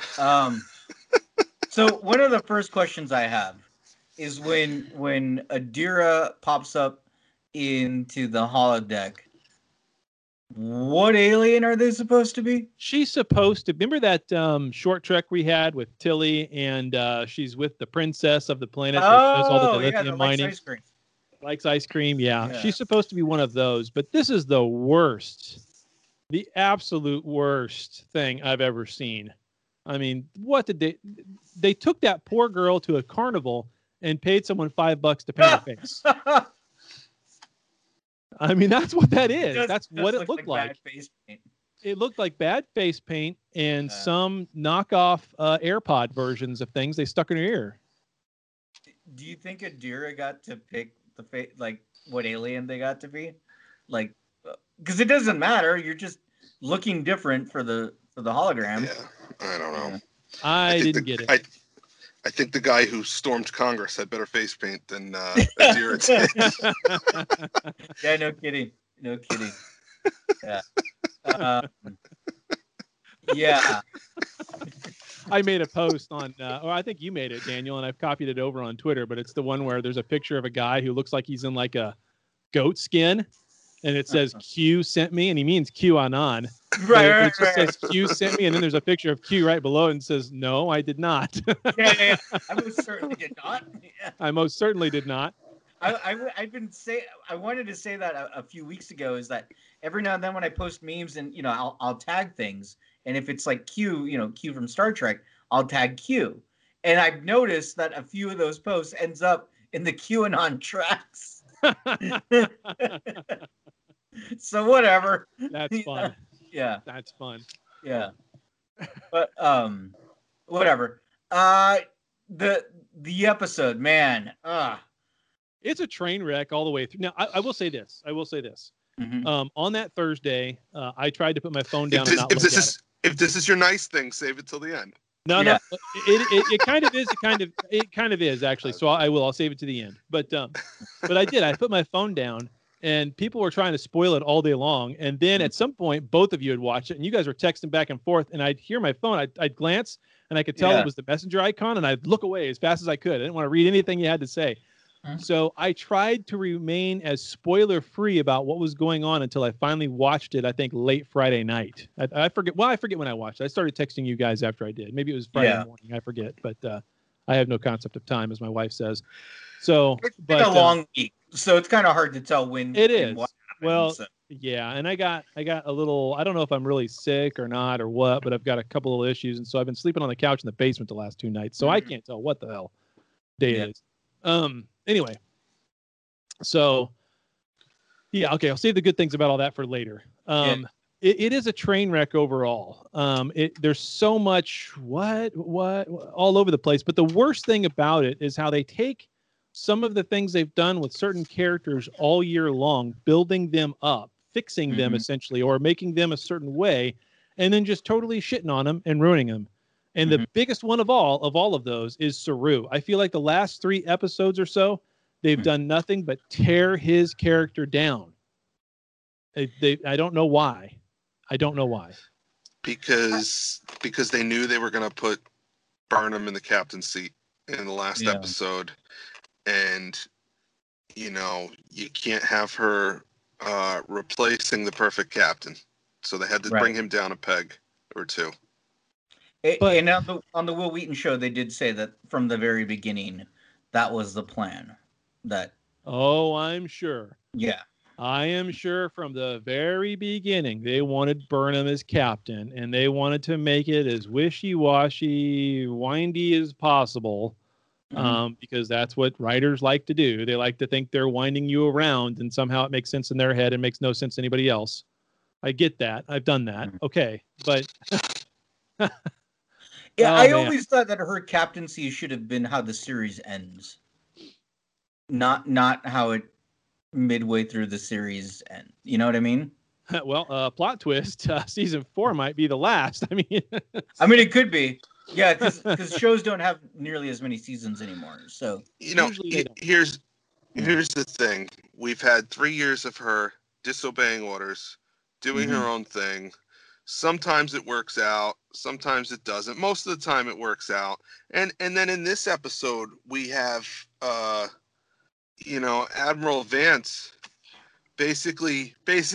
Speaker 3: So one of the first questions I have is when Adira pops up into the holodeck, what alien are they supposed to be?
Speaker 1: She's supposed to remember that short trek we had with Tilly, and she's with the princess of the planet that does all the dilithium mining.
Speaker 3: Likes ice cream.
Speaker 1: Likes ice cream, yeah. She's supposed to be one of those, but this is the worst, the absolute worst thing I've ever seen. I mean, what did they took that poor girl to a carnival and paid someone $5 to paint her face. I mean, that's what that is. That's what it looked like.
Speaker 3: Bad face paint.
Speaker 1: It looked like bad face paint and some knockoff AirPod versions of things they stuck in her ear.
Speaker 3: Do you think Adira got to pick like what alien they got to be? Like, because it doesn't matter. You're just looking different for the hologram.
Speaker 2: Yeah, I don't know.
Speaker 1: I didn't get it.
Speaker 2: I think the guy who stormed Congress had better face paint than Adira did.
Speaker 3: Yeah, no kidding. No kidding. Yeah. Yeah.
Speaker 1: I made a post on, or I think you made it, Daniel, and I've copied it over on Twitter, but it's the one where there's a picture of a guy who looks like he's in like a goat skin, and it says Q sent me, and he means QAnon.
Speaker 3: Right.
Speaker 1: It just says Q sent me, and then there's a picture of Q right below it and says, no, I did not.
Speaker 3: Yeah. I most certainly did not. Yeah.
Speaker 1: I most certainly did not.
Speaker 3: I wanted to say that a few weeks ago, is that every now and then when I post memes and, I'll tag things, and if it's like Q, Q from Star Trek, I'll tag Q. And I've noticed that a few of those posts ends up in the QAnon tracks. So whatever.
Speaker 1: That's fun.
Speaker 3: Yeah.
Speaker 1: That's fun.
Speaker 3: Yeah. But whatever. The episode, man.
Speaker 1: It's a train wreck all the way through. Now, I will say this.
Speaker 3: Mm-hmm.
Speaker 1: On that Thursday, I tried to put my phone down and not look at it.
Speaker 2: If this is your nice thing, save it till the end.
Speaker 1: No, it kind of is. It kind of is actually. So I'll save it to the end. But I did. I put my phone down, and people were trying to spoil it all day long. And then at some point, both of you had watched it, and you guys were texting back and forth. And I'd hear my phone. I'd glance, and I could tell it was the messenger icon, and I'd look away as fast as I could. I didn't want to read anything you had to say. So I tried to remain as spoiler free about what was going on until I finally watched it. I think late Friday night. I forget. Well, I forget when I watched it. I started texting you guys after I did. Maybe it was Friday morning. I forget. But I have no concept of time, as my wife says. So
Speaker 3: it's been a long week, so it's kind of hard to tell when
Speaker 1: it is.
Speaker 3: What happened,
Speaker 1: well,
Speaker 3: so.
Speaker 1: yeah, and I got a little. I don't know if I'm really sick or not or what, but I've got a couple of issues, and so I've been sleeping on the couch in the basement the last 2 nights. So I can't tell what the hell day it is. Anyway, so yeah, okay. I'll save the good things about all that for later. It is a train wreck overall. There's so much what all over the place. But the worst thing about it is how they take some of the things they've done with certain characters all year long, building them up, fixing them essentially, or making them a certain way, and then just totally shitting on them and ruining them. And the biggest one of all of those is Saru. I feel like the last 3 episodes or so, they've done nothing but tear his character down. I don't know why.
Speaker 2: Because they knew they were going to put Burnham in the captain's seat in the last episode. And, you can't have her replacing the perfect captain. So they had to bring him down a peg or 2.
Speaker 3: And on the Will Wheaton show, they did say that from the very beginning, that was the plan.
Speaker 1: I'm sure.
Speaker 3: Yeah.
Speaker 1: I am sure from the very beginning, they wanted Burnham as captain, and they wanted to make it as wishy-washy, windy as possible, because that's what writers like to do. They like to think they're winding you around, and somehow it makes sense in their head and makes no sense to anybody else. I get that. I've done that. Okay, but...
Speaker 3: I always thought that her captaincy should have been how the series ends, not how it midway through the series ends. You know what I mean?
Speaker 1: Well, plot twist: season 4 might be the last. I mean,
Speaker 3: it could be. Yeah, because shows don't have nearly as many seasons anymore. So
Speaker 2: here's the thing: we've had 3 years of her disobeying orders, doing her own thing. Sometimes it works out, sometimes it doesn't. Most of the time it works out. And then in this episode, we have, Admiral Vance basically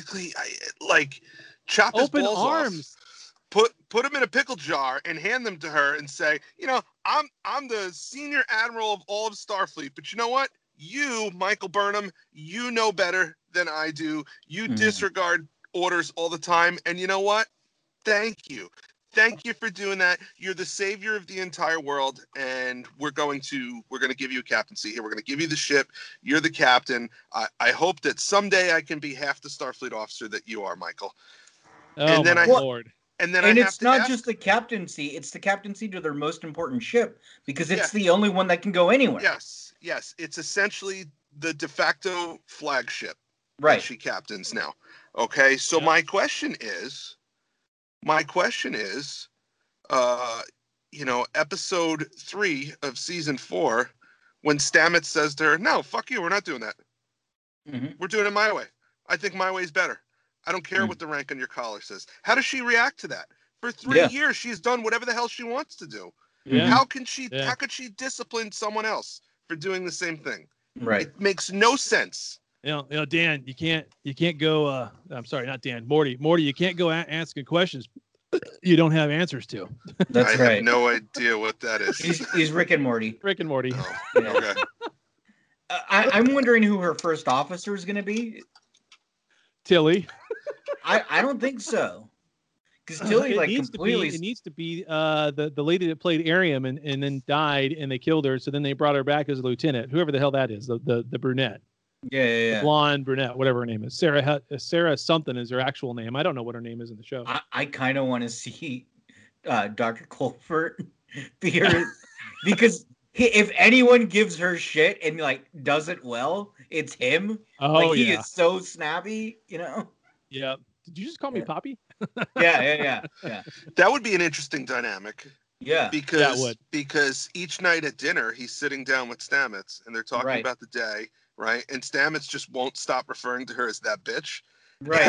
Speaker 2: chop his balls off, put him in a pickle jar and hand them to her and say, I'm the senior admiral of all of Starfleet, but you know what? You, Michael Burnham, you know better than I do. You disregard orders all the time. And you know what? Thank you for doing that. You're the savior of the entire world, and we're going to give you a captaincy here. We're going to give you the ship. You're the captain. I hope that someday I can be half the Starfleet officer that you are, Michael.
Speaker 1: Lord.
Speaker 3: And it's not just the captaincy; it's the captaincy to their most important ship because it's the only one that can go anywhere.
Speaker 2: Yes. It's essentially the de facto flagship
Speaker 3: that
Speaker 2: she captains now. Okay, so my question is, episode 3 of season 4, when Stamets says to her, "No, fuck you, we're not doing that. We're doing it my way. I think my way's better. I don't care what the rank on your collar says." How does she react to that? For 3 years, she's done whatever the hell she wants to do.
Speaker 1: Yeah.
Speaker 2: How could she discipline someone else for doing the same thing?
Speaker 3: Right.
Speaker 2: It makes no sense.
Speaker 1: Dan, you can't go. I'm sorry, not Dan. Morty, you can't go asking questions you don't have answers to.
Speaker 3: That's right.
Speaker 2: I have no idea what that is.
Speaker 3: He's Rick and Morty.
Speaker 1: Rick and Morty.
Speaker 2: Oh, okay.
Speaker 3: I'm wondering who her first officer is going to be.
Speaker 1: Tilly.
Speaker 3: I don't think so. Because Tilly
Speaker 1: it needs to be the lady that played Ariam and then died and they killed her. So then they brought her back as a lieutenant, whoever the hell that is, the brunette.
Speaker 3: Yeah.
Speaker 1: The blonde brunette, whatever her name is. Sarah something is her actual name. I don't know what her name is in the show.
Speaker 3: I kind of want to see Dr. Colfort be her because if anyone gives her shit and does it well, it's him. He is so snappy,
Speaker 1: Yeah. Did you just call me Poppy?
Speaker 3: Yeah.
Speaker 2: That would be an interesting dynamic.
Speaker 3: Yeah.
Speaker 2: Because each night at dinner, he's sitting down with Stamets and they're talking about the day, right? And Stamets just won't stop referring to her as that bitch.
Speaker 3: Right.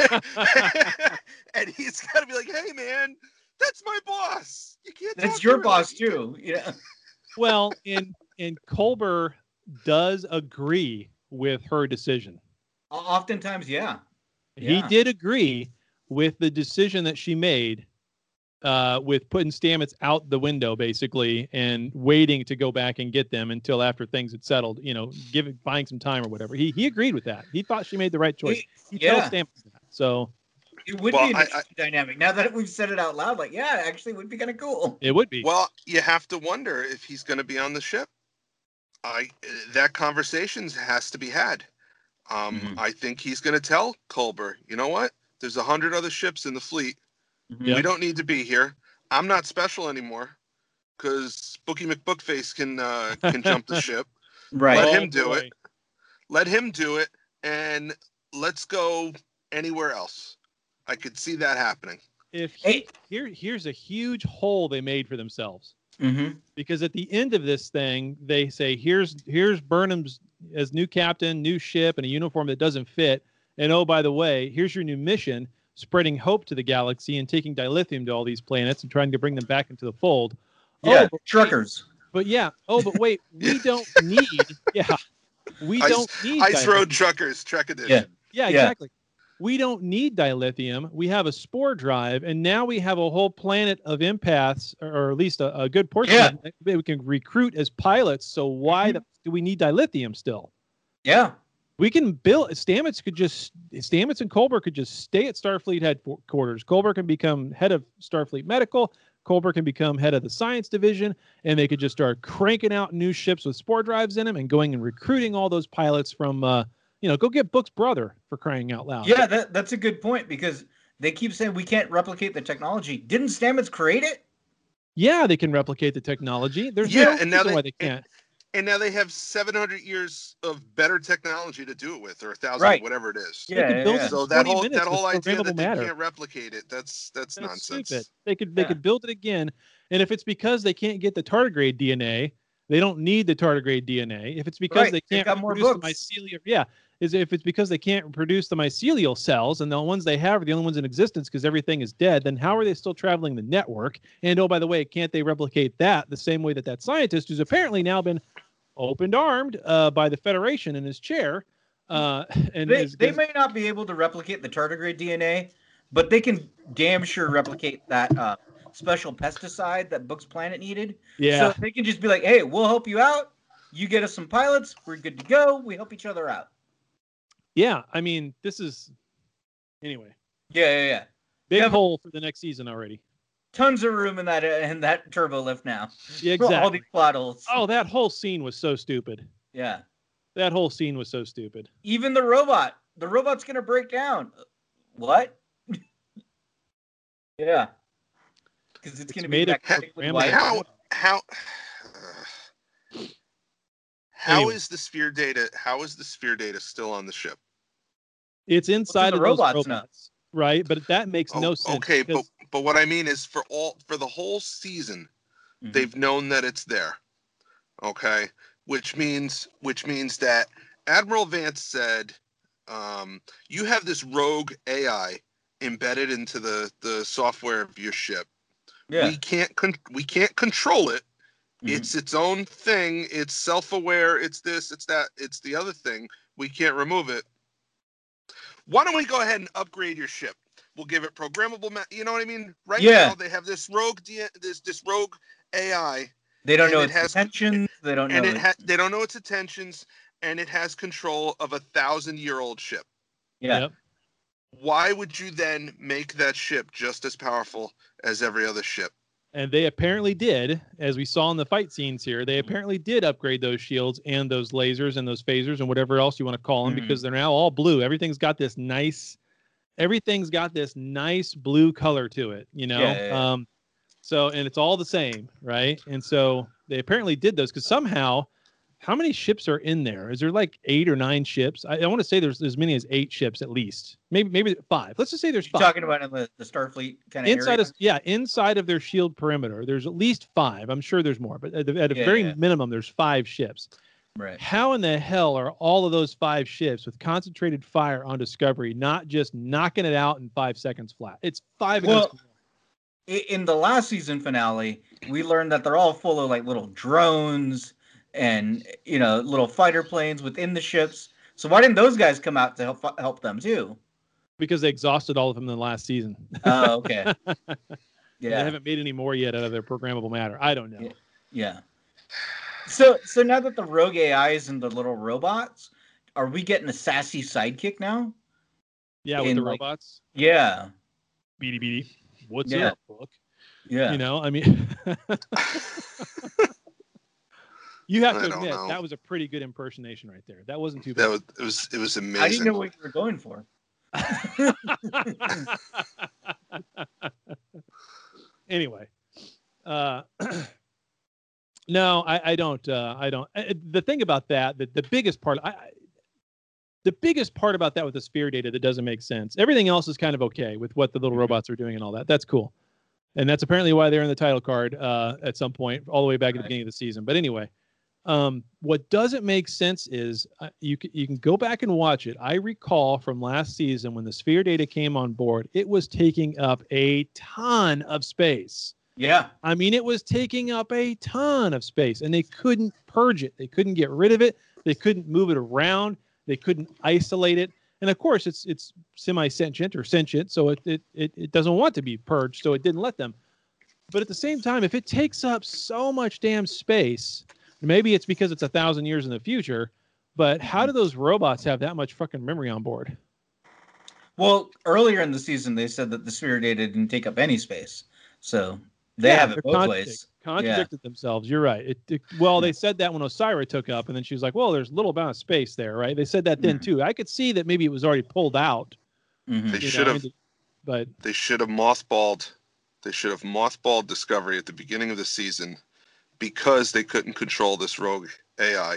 Speaker 2: And he's got to be like, "Hey, man, that's my boss. You can't.
Speaker 3: That's your boss too." Yeah.
Speaker 1: Well, in Culber, does agree with her decision.
Speaker 3: Oftentimes, yeah.
Speaker 1: He did agree with the decision that she made with putting Stamets out the window, basically, and waiting to go back and get them until after things had settled, buying some time or whatever. He agreed with that. He thought she made the right choice. He tells Stamets that. So
Speaker 3: it would be an interesting dynamic. Now that we've said it out loud, like, yeah, actually it would be kind of cool.
Speaker 1: It would be.
Speaker 2: Well, you have to wonder if he's going to be on the ship. That conversation has to be had. I think he's going to tell Culber, you know what? There's 100 other ships in the fleet. We don't need to be here. I'm not special anymore because Bookie McBookface can jump the ship.
Speaker 3: Right.
Speaker 2: Let him do it. Let him do it, and let's go anywhere else. I could see that happening.
Speaker 1: Here's a huge hole they made for themselves. Because at the end of this thing, they say, here's Burnham's as new captain, new ship, and a uniform that doesn't fit. And oh, by the way, here's your new mission, spreading hope to the galaxy and taking dilithium to all these planets and trying to bring them back into the fold.
Speaker 3: Yeah, truckers.
Speaker 1: But wait, we don't need. We don't need
Speaker 2: Ice Road Truckers, Trek Edition.
Speaker 1: Yeah, exactly. We don't need dilithium. We have a spore drive, and now we have a whole planet of empaths, or at least a good portion of them that we can recruit as pilots. So why do we need dilithium still?
Speaker 3: Yeah.
Speaker 1: We can build. Stamets and Culber could just stay at Starfleet headquarters. Culber can become head of Starfleet Medical. Culber can become head of the science division, and they could just start cranking out new ships with spore drives in them and going and recruiting all those pilots from, go get Book's brother, for crying out loud.
Speaker 3: Yeah, that's a good point, because they keep saying we can't replicate the technology. Didn't Stamets create it?
Speaker 1: Yeah, they can replicate the technology. There's no reason why they can't.
Speaker 2: And now they have 700 years of better technology to do it with, or 1,000, whatever it is. So that whole idea that they can't replicate it, that's nonsense.
Speaker 1: Stupid. They could build it again, and if it's because they can't get the tardigrade DNA, they don't need the tardigrade DNA. If it's because they can't produce the mycelial, if it's because they can't produce the mycelial cells, and the ones they have are the only ones in existence because everything is dead, then how are they still traveling the network? And oh, by the way, can't they replicate that the same way that scientist who's apparently now been opened-armed by the Federation in his chair? And
Speaker 3: they may not be able to replicate the tardigrade DNA, but they can damn sure replicate that special pesticide that Book's planet needed.
Speaker 1: Yeah.
Speaker 3: So they can just be like, hey, we'll help you out. You get us some pilots. We're good to go. We help each other out.
Speaker 1: Yeah, I mean, this is... Anyway.
Speaker 3: Yeah.
Speaker 1: Big hole for the next season already.
Speaker 3: Tons of room in that turbo lift now.
Speaker 1: Yeah, exactly.
Speaker 3: All these plot holes.
Speaker 1: Oh, that whole scene was so stupid.
Speaker 3: Yeah.
Speaker 1: That whole scene was so stupid.
Speaker 3: Even the robot. The robot's going to break down. What? Yeah. Because it's going to be mechanically white.
Speaker 2: How is the sphere data? How is the sphere data still on the ship?
Speaker 1: It's inside of those robots, right? But that makes no sense.
Speaker 2: Okay, but what I mean is for the whole season, they've known that it's there. Okay, which means that Admiral Vance said, you have this rogue AI embedded into the software of your ship.
Speaker 3: Yeah.
Speaker 2: We can't control it. It's its own thing. It's self-aware. It's this, it's that, it's the other thing. We can't remove it. Why don't we go ahead and upgrade your ship? We'll give it programmable. You know what I mean? Right now they have this rogue this rogue AI.
Speaker 3: They don't know its intentions. They don't know.
Speaker 2: They don't know its intentions, and it has control of 1,000-year-old ship.
Speaker 3: Yeah. Yep.
Speaker 2: Why would you then make that ship just as powerful as every other ship?
Speaker 1: And they apparently did, as we saw in the fight scenes here, they apparently did upgrade those shields and those lasers and those phasers and whatever else you want to call them, because they're now all blue. Everything's got this nice blue color to it, So, and it's all the same, right? And so they apparently did those because somehow, how many ships are in there? Is there like 8 or 9 ships? I want to say there's as many as 8 ships at least. Maybe 5. Let's just say there's 5.
Speaker 3: You're talking about in the Starfleet kind of area?
Speaker 1: Inside of their shield perimeter, there's at least 5. I'm sure there's more, but at a very minimum, there's 5 ships.
Speaker 3: Right.
Speaker 1: How in the hell are all of those 5 ships with concentrated fire on Discovery not just knocking it out in 5 seconds flat? It's 5 against 1.
Speaker 3: In the last season finale, we learned that they're all full of like little drones and little fighter planes within the ships. So why didn't those guys come out to help them too?
Speaker 1: Because they exhausted all of them in the last season.
Speaker 3: Oh, okay.
Speaker 1: They haven't made any more yet out of their programmable matter. I don't know.
Speaker 3: Yeah. So now that the rogue AI is in the little robots, are we getting a sassy sidekick now?
Speaker 1: Yeah, with the robots.
Speaker 3: Yeah.
Speaker 1: Beady beady. What's up, book?
Speaker 3: Yeah.
Speaker 1: I mean, you have to admit that was a pretty good impersonation right there. That wasn't too bad.
Speaker 2: It was amazing.
Speaker 3: I didn't know what you were going for.
Speaker 1: Anyway, no, I don't. The thing about that, the biggest part, the biggest part about that with the sphere data that doesn't make sense. Everything else is kind of okay with what the little robots are doing and all that. That's cool, and that's apparently why they're in the title card at some point, all the way back at the beginning of the season. But anyway. What doesn't make sense is you can go back and watch it. I recall from last season when the sphere data came on board, it was taking up a ton of space.
Speaker 3: Yeah.
Speaker 1: I mean, it was taking up a ton of space, and they couldn't purge it. They couldn't get rid of it. They couldn't move it around. They couldn't isolate it. And of course, it's semi-sentient or sentient, so it doesn't want to be purged, so it didn't let them. But at the same time, if it takes up so much damn space, maybe it's because it's 1,000 years in the future, but how do those robots have that much fucking memory on board?
Speaker 3: Well, earlier in the season, they said that the sphere data didn't take up any space. So they have it both ways.
Speaker 1: Contradicted themselves. You're right. They said that when Osira took up, and then she was like, well, there's a little amount of space there, right? They said that then too. I could see that maybe it was already pulled out.
Speaker 2: They should have mothballed. They should have mothballed Discovery at the beginning of the season, because they couldn't control this rogue AI,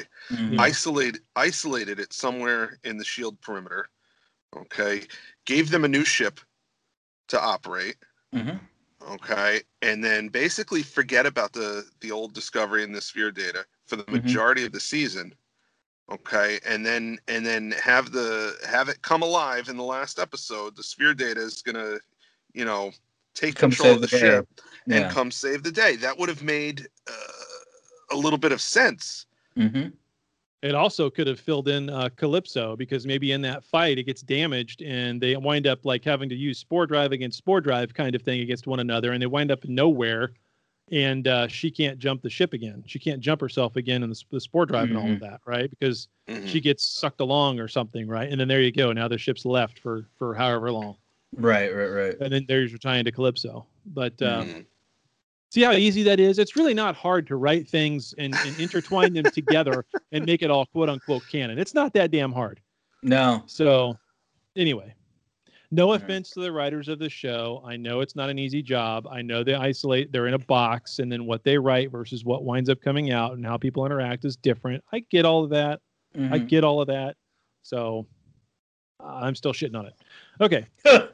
Speaker 2: isolated it somewhere in the shield perimeter, okay, gave them a new ship to operate, okay, and then basically forget about the old Discovery and the sphere data for the majority of the season, okay, and then have it come alive in the last episode. The sphere data is gonna, take control of the ship and come save the day. That would have made a little bit of sense.
Speaker 1: It also could have filled in Calypso, because maybe in that fight it gets damaged and they wind up like having to use Spore Drive against Spore Drive kind of thing against one another, and they wind up nowhere, and she can't jump the ship again. She can't jump herself again in the Spore Drive and all of that, right? Because she gets sucked along or something, right? And then there you go. Now the ship's left for however long.
Speaker 3: Right.
Speaker 1: And then there's your tie into Calypso. But see how easy that is? It's really not hard to write things and intertwine them together and make it all quote unquote canon. It's not that damn hard.
Speaker 3: No.
Speaker 1: So anyway, no offense to the writers of the show. I know it's not an easy job. I know they're in a box, and then what they write versus what winds up coming out and how people interact is different. I get all of that. I get all of that. So I'm still shitting on it. Okay.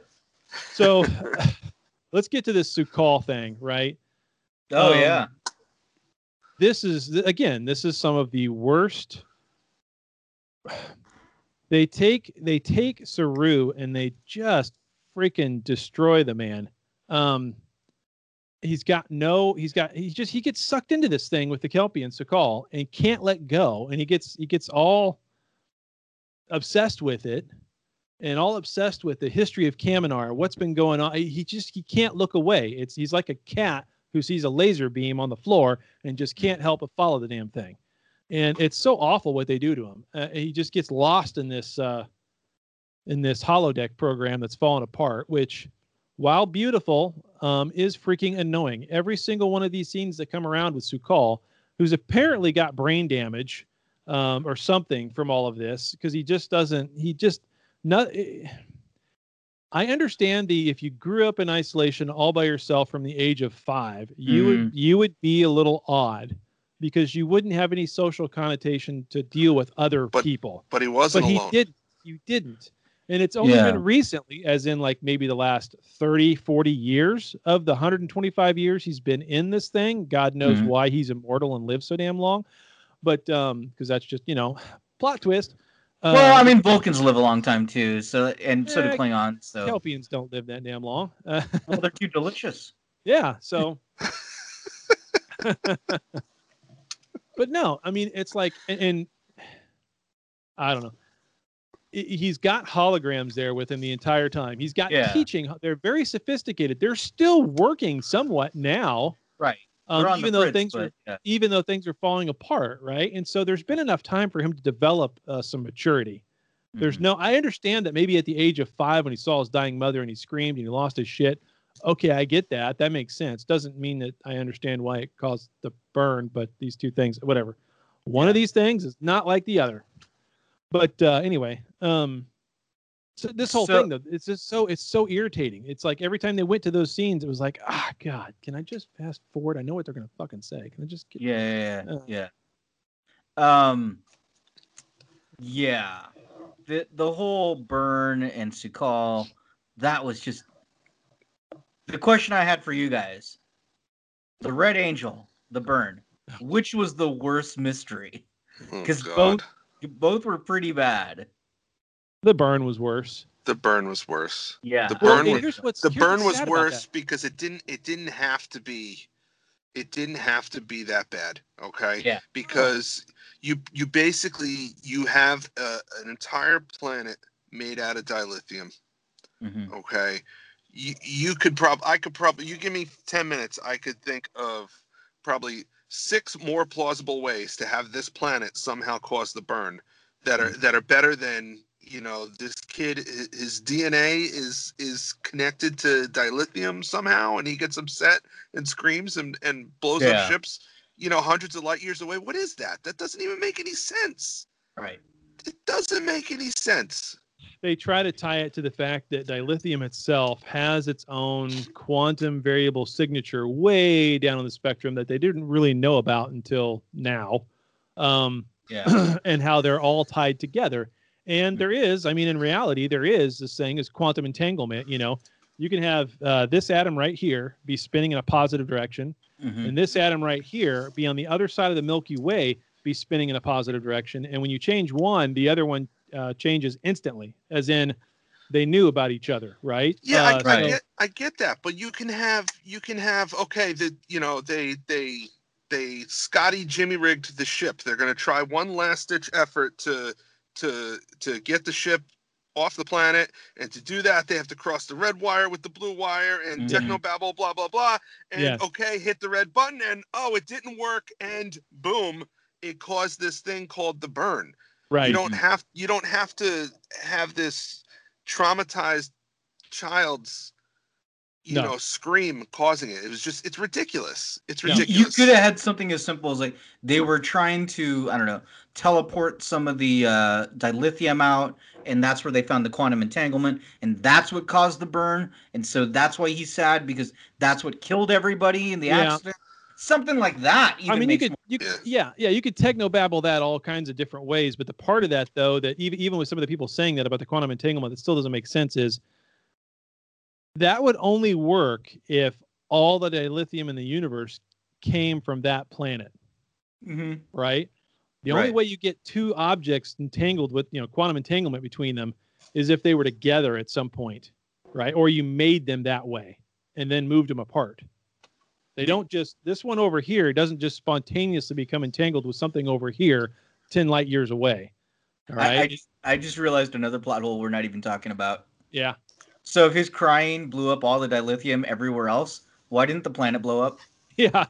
Speaker 1: So let's get to this Su'Kal thing, right?
Speaker 3: Oh, yeah.
Speaker 1: This is some of the worst. They take Saru and they just freaking destroy the man. He gets sucked into this thing with the Kelpie and Su'Kal and can't let go, and he gets all obsessed with it. And all obsessed with the history of Kaminar, what's been going on. He can't look away. He's like a cat who sees a laser beam on the floor and just can't help but follow the damn thing. And it's so awful what they do to him. He just gets lost in this holodeck program that's falling apart, which, while beautiful, is freaking annoying. Every single one of these scenes that come around with Su'Kal, who's apparently got brain damage or something from all of this, because I understand if you grew up in isolation all by yourself from the age of 5, you would be a little odd, because you wouldn't have any social connotation to deal with other people.
Speaker 2: But he wasn't alone.
Speaker 1: You didn't. And it's only been recently, as in like maybe the last 30, 40 years of the 125 years he's been in this thing. God knows why he's immortal and lives so damn long. But because that's just, plot twist.
Speaker 3: Well, I mean, Vulcans live a long time too, so do Klingons. So
Speaker 1: Kelpians don't live that damn long.
Speaker 3: Well, they're too delicious.
Speaker 1: Yeah, so But no, I mean, it's like, and I don't know. He's got holograms there with him the entire time. He's got teaching. They're very sophisticated. They're still working somewhat now.
Speaker 3: Right.
Speaker 1: Even though things are falling apart, right? And so there's been enough time for him to develop some maturity. There's I understand that maybe at the age of 5 when he saw his dying mother and he screamed and he lost his shit. Okay, I get that. That makes sense. Doesn't mean that I understand why it caused the burn, but these two things, whatever. One of these things is not like the other. But anyway, so this whole thing though, it's so irritating. It's like every time they went to those scenes, it was like, God, can I just fast forward? I know what they're gonna fucking say. Can I just get
Speaker 3: The whole burn and Su'Kal, that was just the question I had for you guys. The Red Angel, the burn, which was the worst mystery? Because both were pretty bad.
Speaker 1: The burn was worse.
Speaker 2: The burn was worse.
Speaker 3: Yeah.
Speaker 2: The burn
Speaker 1: burn
Speaker 2: was worse because it didn't have to be that bad. Okay.
Speaker 3: Yeah.
Speaker 2: Because you basically have an entire planet made out of dilithium.
Speaker 3: Mm-hmm.
Speaker 2: Okay. You give me 10 minutes, I could think of probably 6 more plausible ways to have this planet somehow cause the burn that are better than, this kid, his DNA is connected to dilithium somehow, and he gets upset and screams and blows up ships, hundreds of light years away. What is that? That doesn't even make any sense.
Speaker 3: Right.
Speaker 2: It doesn't make any sense.
Speaker 1: They try to tie it to the fact that dilithium itself has its own quantum variable signature way down on the spectrum that they didn't really know about until now. And how they're all tied together. And there is, in reality, there is this thing is quantum entanglement. You can have this atom right here be spinning in a positive direction, and this atom right here be on the other side of the Milky Way, be spinning in a positive direction. And when you change one, the other one changes instantly, as in they knew about each other, right?
Speaker 2: Yeah, I get that, but you can have they Scotty Jimmy rigged the ship. They're going to try one last ditch effort to get the ship off the planet, and to do that they have to cross the red wire with the blue wire and technobabble blah blah blah, and hit the red button, and it didn't work, and boom, it caused this thing called the burn.
Speaker 1: Right.
Speaker 2: You don't have to have this traumatized child's scream causing it. It was just, it's ridiculous. It's ridiculous.
Speaker 3: You could have had something as simple as like they were trying to, teleport some of the dilithium out, and that's where they found the quantum entanglement, and that's what caused the burn, and so that's why he's sad, because that's what killed everybody in the accident. Something like that.
Speaker 1: You could technobabble that all kinds of different ways, but the part of that, though, that even with some of the people saying that about the quantum entanglement, that still doesn't make sense, is that would only work if all the dilithium in the universe came from that planet, right? The only way you get two objects entangled with, quantum entanglement between them is if they were together at some point, right? Or you made them that way and then moved them apart. They don't just, this one over here doesn't just spontaneously become entangled with something over here 10 light years away. All right.
Speaker 3: I just realized another plot hole we're not even talking about.
Speaker 1: Yeah.
Speaker 3: So if his crying blew up all the dilithium everywhere else, why didn't the planet blow up?
Speaker 1: Yeah.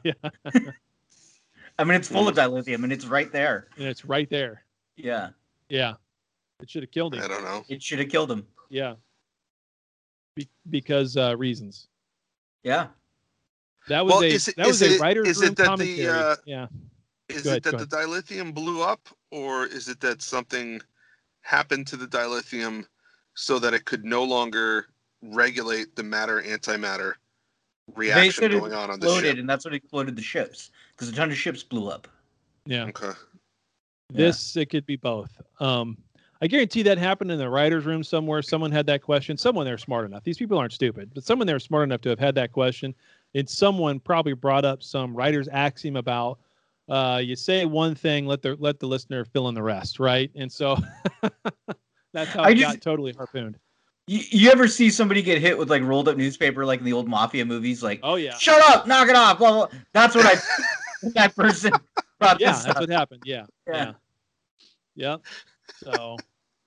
Speaker 3: It's full of dilithium, and it's right there.
Speaker 1: And it's right there.
Speaker 3: Yeah.
Speaker 1: Yeah. It should have killed him.
Speaker 2: I don't know.
Speaker 3: It should have killed him.
Speaker 1: Yeah. Because reasons.
Speaker 3: Yeah.
Speaker 1: That was a writer's room commentary.
Speaker 2: Is it that the dilithium blew up, or is it that something happened to the dilithium so that it could no longer regulate the matter-antimatter reaction going on the ship?
Speaker 3: And that's what exploded the ships, because a ton of ships blew up.
Speaker 1: Yeah.
Speaker 2: Okay.
Speaker 1: It could be both. I guarantee that happened in the writer's room somewhere. Someone had that question. Someone there smart enough. These people aren't stupid, but someone there smart enough to have had that question. And someone probably brought up some writer's axiom about you say one thing, let the listener fill in the rest, right? And so that's how it got totally harpooned.
Speaker 3: You ever see somebody get hit with like rolled up newspaper, like in the old mafia movies? Like,
Speaker 1: oh yeah,
Speaker 3: shut up, knock it off, blah blah. That's what that person. About
Speaker 1: Yeah,
Speaker 3: this
Speaker 1: that's
Speaker 3: stuff.
Speaker 1: what happened. Yeah.
Speaker 3: Yeah.
Speaker 1: Yep. So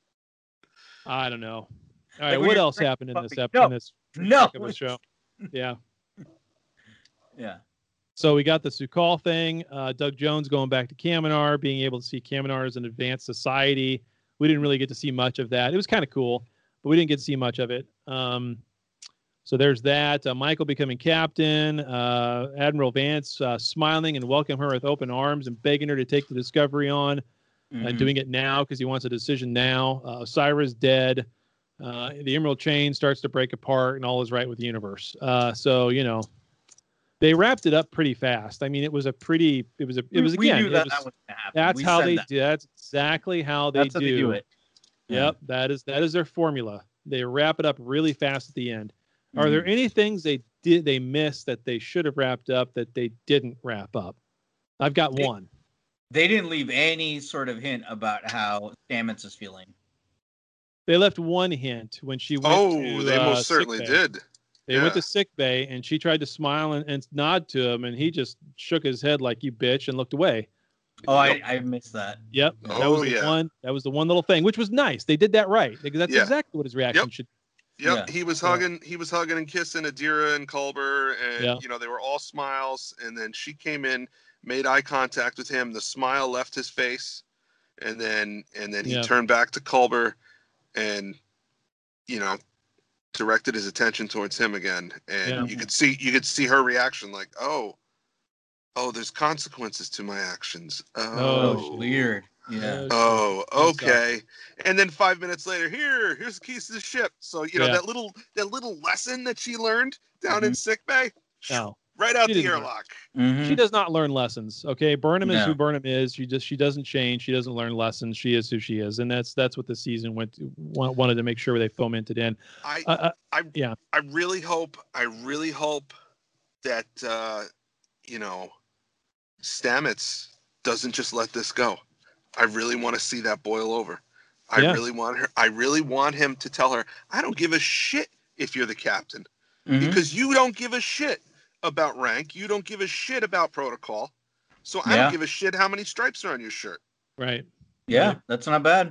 Speaker 1: I don't know. All right,
Speaker 3: Like when
Speaker 1: what
Speaker 3: you're
Speaker 1: else
Speaker 3: drinking
Speaker 1: happened in this
Speaker 3: coffee.
Speaker 1: episode?
Speaker 3: No.
Speaker 1: In this
Speaker 3: No.
Speaker 1: heck of a show? Yeah.
Speaker 3: Yeah.
Speaker 1: So we got the Sukal thing. Doug Jones going back to Kaminar, being able to see Kaminar as an advanced society. We didn't really get to see much of that. It was kind of cool, but we didn't get to see much of it. So there's that. Michael becoming captain. Admiral Vance smiling and welcoming her with open arms and begging her to take the Discovery on, and doing it now because he wants a decision now. Osira's dead. The Emerald Chain starts to break apart, and all is right with the universe. So they wrapped it up pretty fast. I mean, it was again.
Speaker 3: We knew that was going to happen.
Speaker 1: That's
Speaker 3: We
Speaker 1: how
Speaker 3: said
Speaker 1: they
Speaker 3: that.
Speaker 1: do. That's exactly how they
Speaker 3: That's how they do it.
Speaker 1: Yep, that is their formula. They wrap it up really fast at the end. Are there any things they missed that they should have wrapped up that they didn't wrap up? I've got one.
Speaker 3: They didn't leave any sort of hint about how Stamets is feeling.
Speaker 1: They left one hint when she went to
Speaker 2: they most certainly
Speaker 1: sick bay.
Speaker 2: did.
Speaker 1: They went to sick bay, and she tried to smile and nod to him, and he just shook his head like, "You bitch," and looked away.
Speaker 3: Oh, I missed that.
Speaker 1: Yep.
Speaker 2: Oh,
Speaker 1: that was the one. That was the one little thing, which was nice. They did that right because that's exactly what his reaction should.
Speaker 2: Yep, he was hugging and kissing Adira and Culber, and they were all smiles. And then she came in, made eye contact with him. The smile left his face, and then he turned back to Culber, and directed his attention towards him again. And you could see her reaction, like, oh, there's consequences to my actions.
Speaker 3: Oh, weird. Yeah.
Speaker 2: Oh, okay. And then 5 minutes later, here's the keys to the ship. So that little lesson that she learned down in sickbay, right out the airlock.
Speaker 1: She does not learn lessons. Okay, Burnham is who Burnham is. She doesn't change. She doesn't learn lessons. She is who she is, and that's what the season wanted to make sure they fomented in.
Speaker 2: I really hope that Stamets doesn't just let this go. I really want to see that boil over. I really want him to tell her, I don't give a shit if you're the captain, because you don't give a shit about rank. You don't give a shit about protocol. So I don't give a shit how many stripes are on your shirt.
Speaker 1: Right.
Speaker 3: Yeah, that's not bad.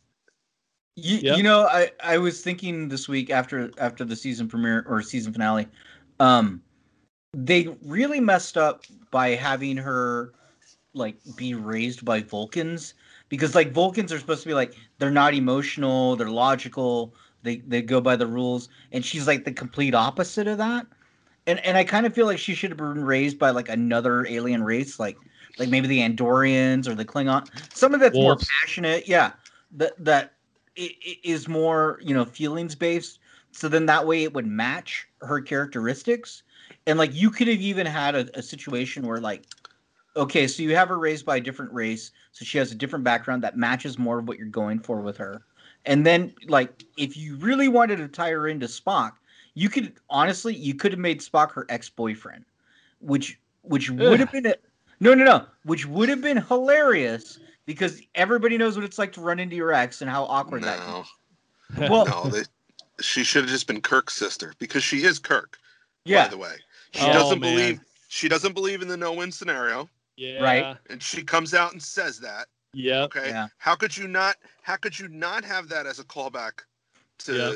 Speaker 3: I was thinking this week after the season premiere or season finale, they really messed up by having her be raised by Vulcans, because Vulcans are supposed to be they're not emotional, they're logical, they go by the rules, and she's the complete opposite of that. And I kind of feel like she should have been raised by another alien race, like maybe the Andorians or the Klingon, something that's more passionate. Yeah, that is more feelings based. So then that way it would match her characteristics. And you could have even had a situation where okay, so you have her raised by a different race, so she has a different background that matches more of what you're going for with her. And then if you really wanted to tie her into Spock, you could have made Spock her ex-boyfriend, which would have been which would have been hilarious, because everybody knows what it's like to run into your ex and how awkward that is. Well,
Speaker 2: she should have just been Kirk's sister, because she is Kirk.
Speaker 3: Yeah.
Speaker 2: By the way, she doesn't believe in the no-win scenario.
Speaker 1: Yeah.
Speaker 3: Right.
Speaker 2: And she comes out and says that.
Speaker 1: Yeah.
Speaker 2: Okay.
Speaker 3: Yeah.
Speaker 2: How could you not have that as a callback to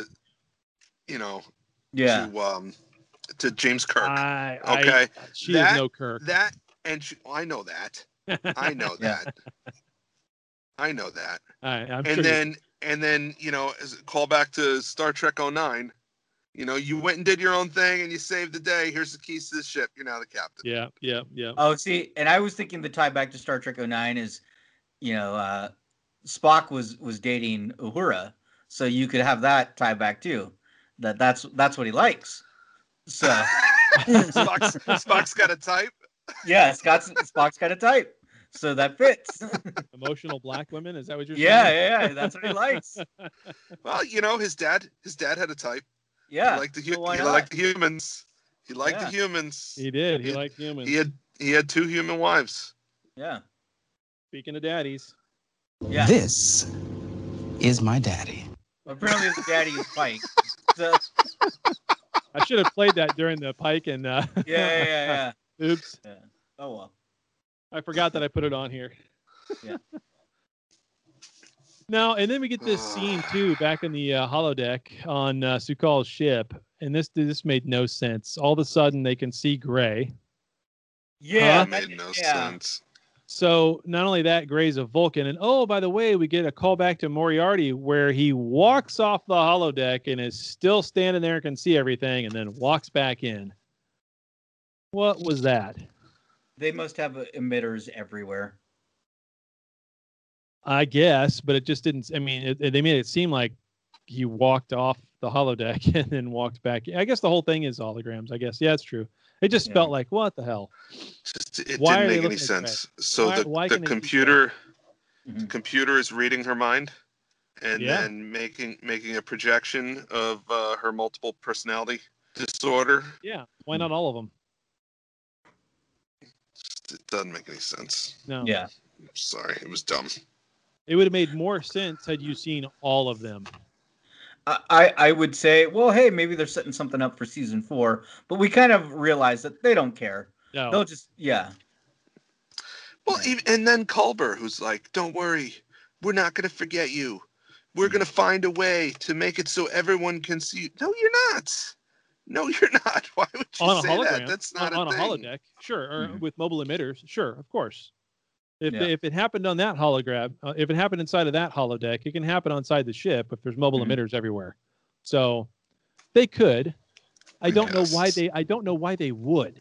Speaker 2: to James Kirk?
Speaker 1: She is no Kirk.
Speaker 2: I know that. I know that. I know that.
Speaker 1: I'm
Speaker 2: and
Speaker 1: sure
Speaker 2: then as a callback to Star Trek 09, you went and did your own thing and you saved the day. Here's the keys to the ship. You're now the captain.
Speaker 1: Yeah.
Speaker 3: Oh, see, and I was thinking the tie back to Star Trek 09 is, Spock was dating Uhura, so you could have that tie back too. That's what he likes. So
Speaker 2: Spock's got a type.
Speaker 3: Yeah, Spock's got a type. So that fits.
Speaker 1: Emotional black women, is that what you're saying?
Speaker 3: Yeah, that's what he likes.
Speaker 2: Well, his dad had a type.
Speaker 3: Yeah.
Speaker 2: He liked the humans. He liked the humans.
Speaker 1: He did. He liked humans.
Speaker 2: He had 2 human wives.
Speaker 3: Yeah.
Speaker 1: Speaking of daddies.
Speaker 3: Yeah.
Speaker 14: This is my daddy.
Speaker 3: Apparently the daddy is Pike. So
Speaker 1: I should have played that during the Pike and
Speaker 3: Yeah.
Speaker 1: Oops.
Speaker 3: Yeah. Oh well.
Speaker 1: I forgot that I put it on here.
Speaker 3: Yeah.
Speaker 1: Now, and then we get this scene too back in the holodeck on Su'Kal's ship, and this made no sense. All of a sudden, they can see Gray.
Speaker 3: Yeah,
Speaker 2: That made no sense.
Speaker 1: So not only that, Gray's a Vulcan, and oh, by the way, we get a call back to Moriarty where he walks off the holodeck and is still standing there and can see everything, and then walks back in. What was that?
Speaker 3: They must have emitters everywhere.
Speaker 1: I guess, but it just didn't. I mean, they made it seem like he walked off the holodeck and then walked back. I guess the whole thing is holograms. I guess. Yeah, it's true. It just felt like, what the hell?
Speaker 2: It didn't make any sense. So the computer is reading her mind, and then making a projection of her multiple personality disorder.
Speaker 1: Yeah, why not all of them?
Speaker 2: It doesn't make any sense.
Speaker 1: No.
Speaker 3: Yeah.
Speaker 2: Sorry, it was dumb.
Speaker 1: It would have made more sense had you seen all of them.
Speaker 3: I would say, well, hey, maybe they're setting something up for season 4, but we kind of realize that they don't care.
Speaker 1: No.
Speaker 3: They'll just,
Speaker 2: Well, and then Culber, who's like, don't worry, we're not going to forget you. We're going to find a way to make it so everyone can see you. No, you're not. No, you're not. Why would you
Speaker 1: on
Speaker 2: say
Speaker 1: a hologram,
Speaker 2: that? That's not
Speaker 1: on
Speaker 2: a
Speaker 1: a
Speaker 2: thing.
Speaker 1: holodeck. Sure, or with mobile emitters. Sure, of course. If
Speaker 3: Yeah.
Speaker 1: if it happened on that hologram, if it happened inside of that holodeck, it can happen inside the ship if there's mobile emitters everywhere. So they could. I don't know why they. I don't know why they would.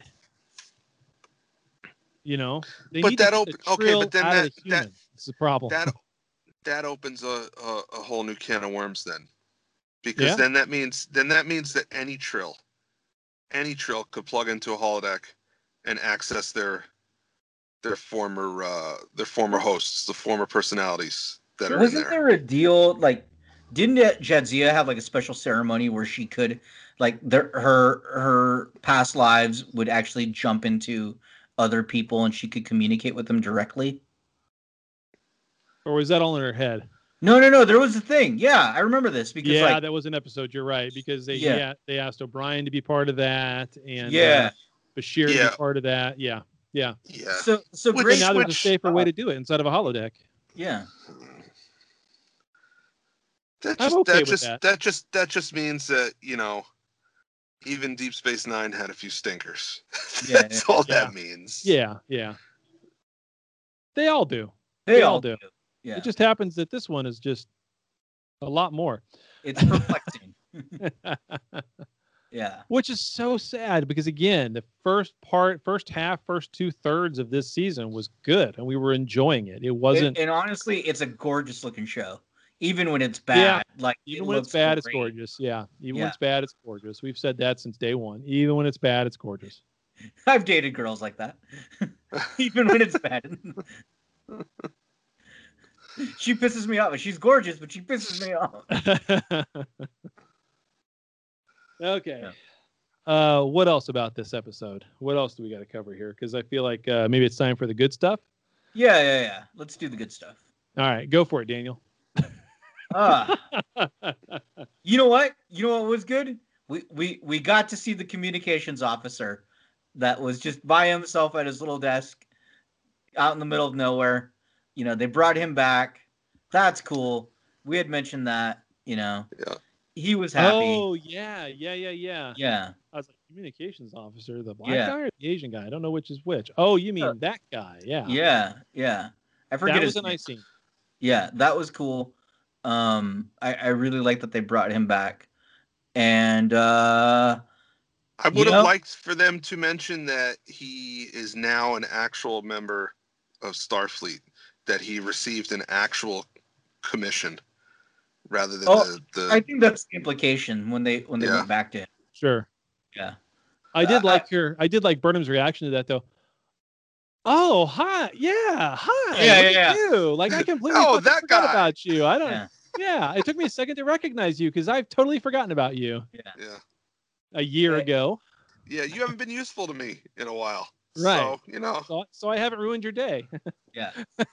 Speaker 1: You know, they
Speaker 2: But
Speaker 1: need
Speaker 2: that
Speaker 1: to
Speaker 2: open.
Speaker 1: get the
Speaker 2: Okay,
Speaker 1: trill
Speaker 2: but then
Speaker 1: out of
Speaker 2: that
Speaker 1: the human. It's the problem.
Speaker 2: that opens a whole new can of worms then, because then that means that any trill could plug into a holodeck and access their former hosts, the former personalities that are in
Speaker 3: Wasn't
Speaker 2: there.
Speaker 3: there a deal, like, didn't Jadzia have like a special ceremony where she could, like, her past lives would actually jump into other people and she could communicate with them directly?
Speaker 1: Or was that all in her head?
Speaker 3: No. There was a thing. Yeah, I remember this because
Speaker 1: that was an episode. You're right, because they asked O'Brien to be part of that, and Bashir to be part of that. Yeah.
Speaker 3: So
Speaker 1: But now there's a safer way to do it inside of a holodeck.
Speaker 3: Yeah.
Speaker 2: That just means that, you know, even Deep Space Nine had a few stinkers. That's all that means.
Speaker 1: Yeah. They all do.
Speaker 3: They all do. Yeah.
Speaker 1: It just happens that this one is just a lot more.
Speaker 3: It's perplexing. Yeah.
Speaker 1: Which is so sad because, again, the first half, first 2/3 of this season was good and we were enjoying it. It wasn't.
Speaker 3: And honestly, it's a gorgeous looking show. Even when it's bad.
Speaker 1: Even when it's bad, it's gorgeous. Yeah. Even when it's bad, it's gorgeous. We've said that since day one. Even when it's bad, it's gorgeous.
Speaker 3: I've dated girls like that. Even when it's bad. She pisses me off. She's gorgeous, but she pisses me off.
Speaker 1: Okay. What else about this episode? What else do we got to cover here? Because I feel like maybe it's time for the good stuff.
Speaker 3: Yeah. Let's do the good stuff.
Speaker 1: All right, go for it, Daniel.
Speaker 3: You know what? You know what was good? We got to see the communications officer that was just by himself at his little desk out in the middle of nowhere. You know, they brought him back. That's cool. We had mentioned that, you know.
Speaker 2: Yeah.
Speaker 3: He was happy.
Speaker 1: Oh, yeah.
Speaker 3: Yeah.
Speaker 1: I was like, communications officer, the black guy or the Asian guy? I don't know which is which. Oh, you mean that guy. Yeah.
Speaker 3: Yeah. I forget
Speaker 1: that was
Speaker 3: his
Speaker 1: a nice
Speaker 3: name.
Speaker 1: scene.
Speaker 3: Yeah, that was cool. I really like that they brought him back. And
Speaker 2: I would have liked for them to mention that he is now an actual member of Starfleet, that he received an actual commission rather than the
Speaker 3: I think that's the implication when they went back to him.
Speaker 1: Sure.
Speaker 3: Yeah.
Speaker 1: I did like Burnham's reaction to that though. Oh, hi. Yeah. Hi.
Speaker 3: Yeah.
Speaker 1: You. Like, I completely forgot about you. I don't. Yeah. It took me a second to recognize you because I've totally forgotten about you.
Speaker 2: Yeah.
Speaker 1: A year ago.
Speaker 2: Yeah, you haven't been useful to me in a while.
Speaker 1: Right.
Speaker 2: So, you know.
Speaker 1: So I haven't ruined your day.
Speaker 3: Yeah.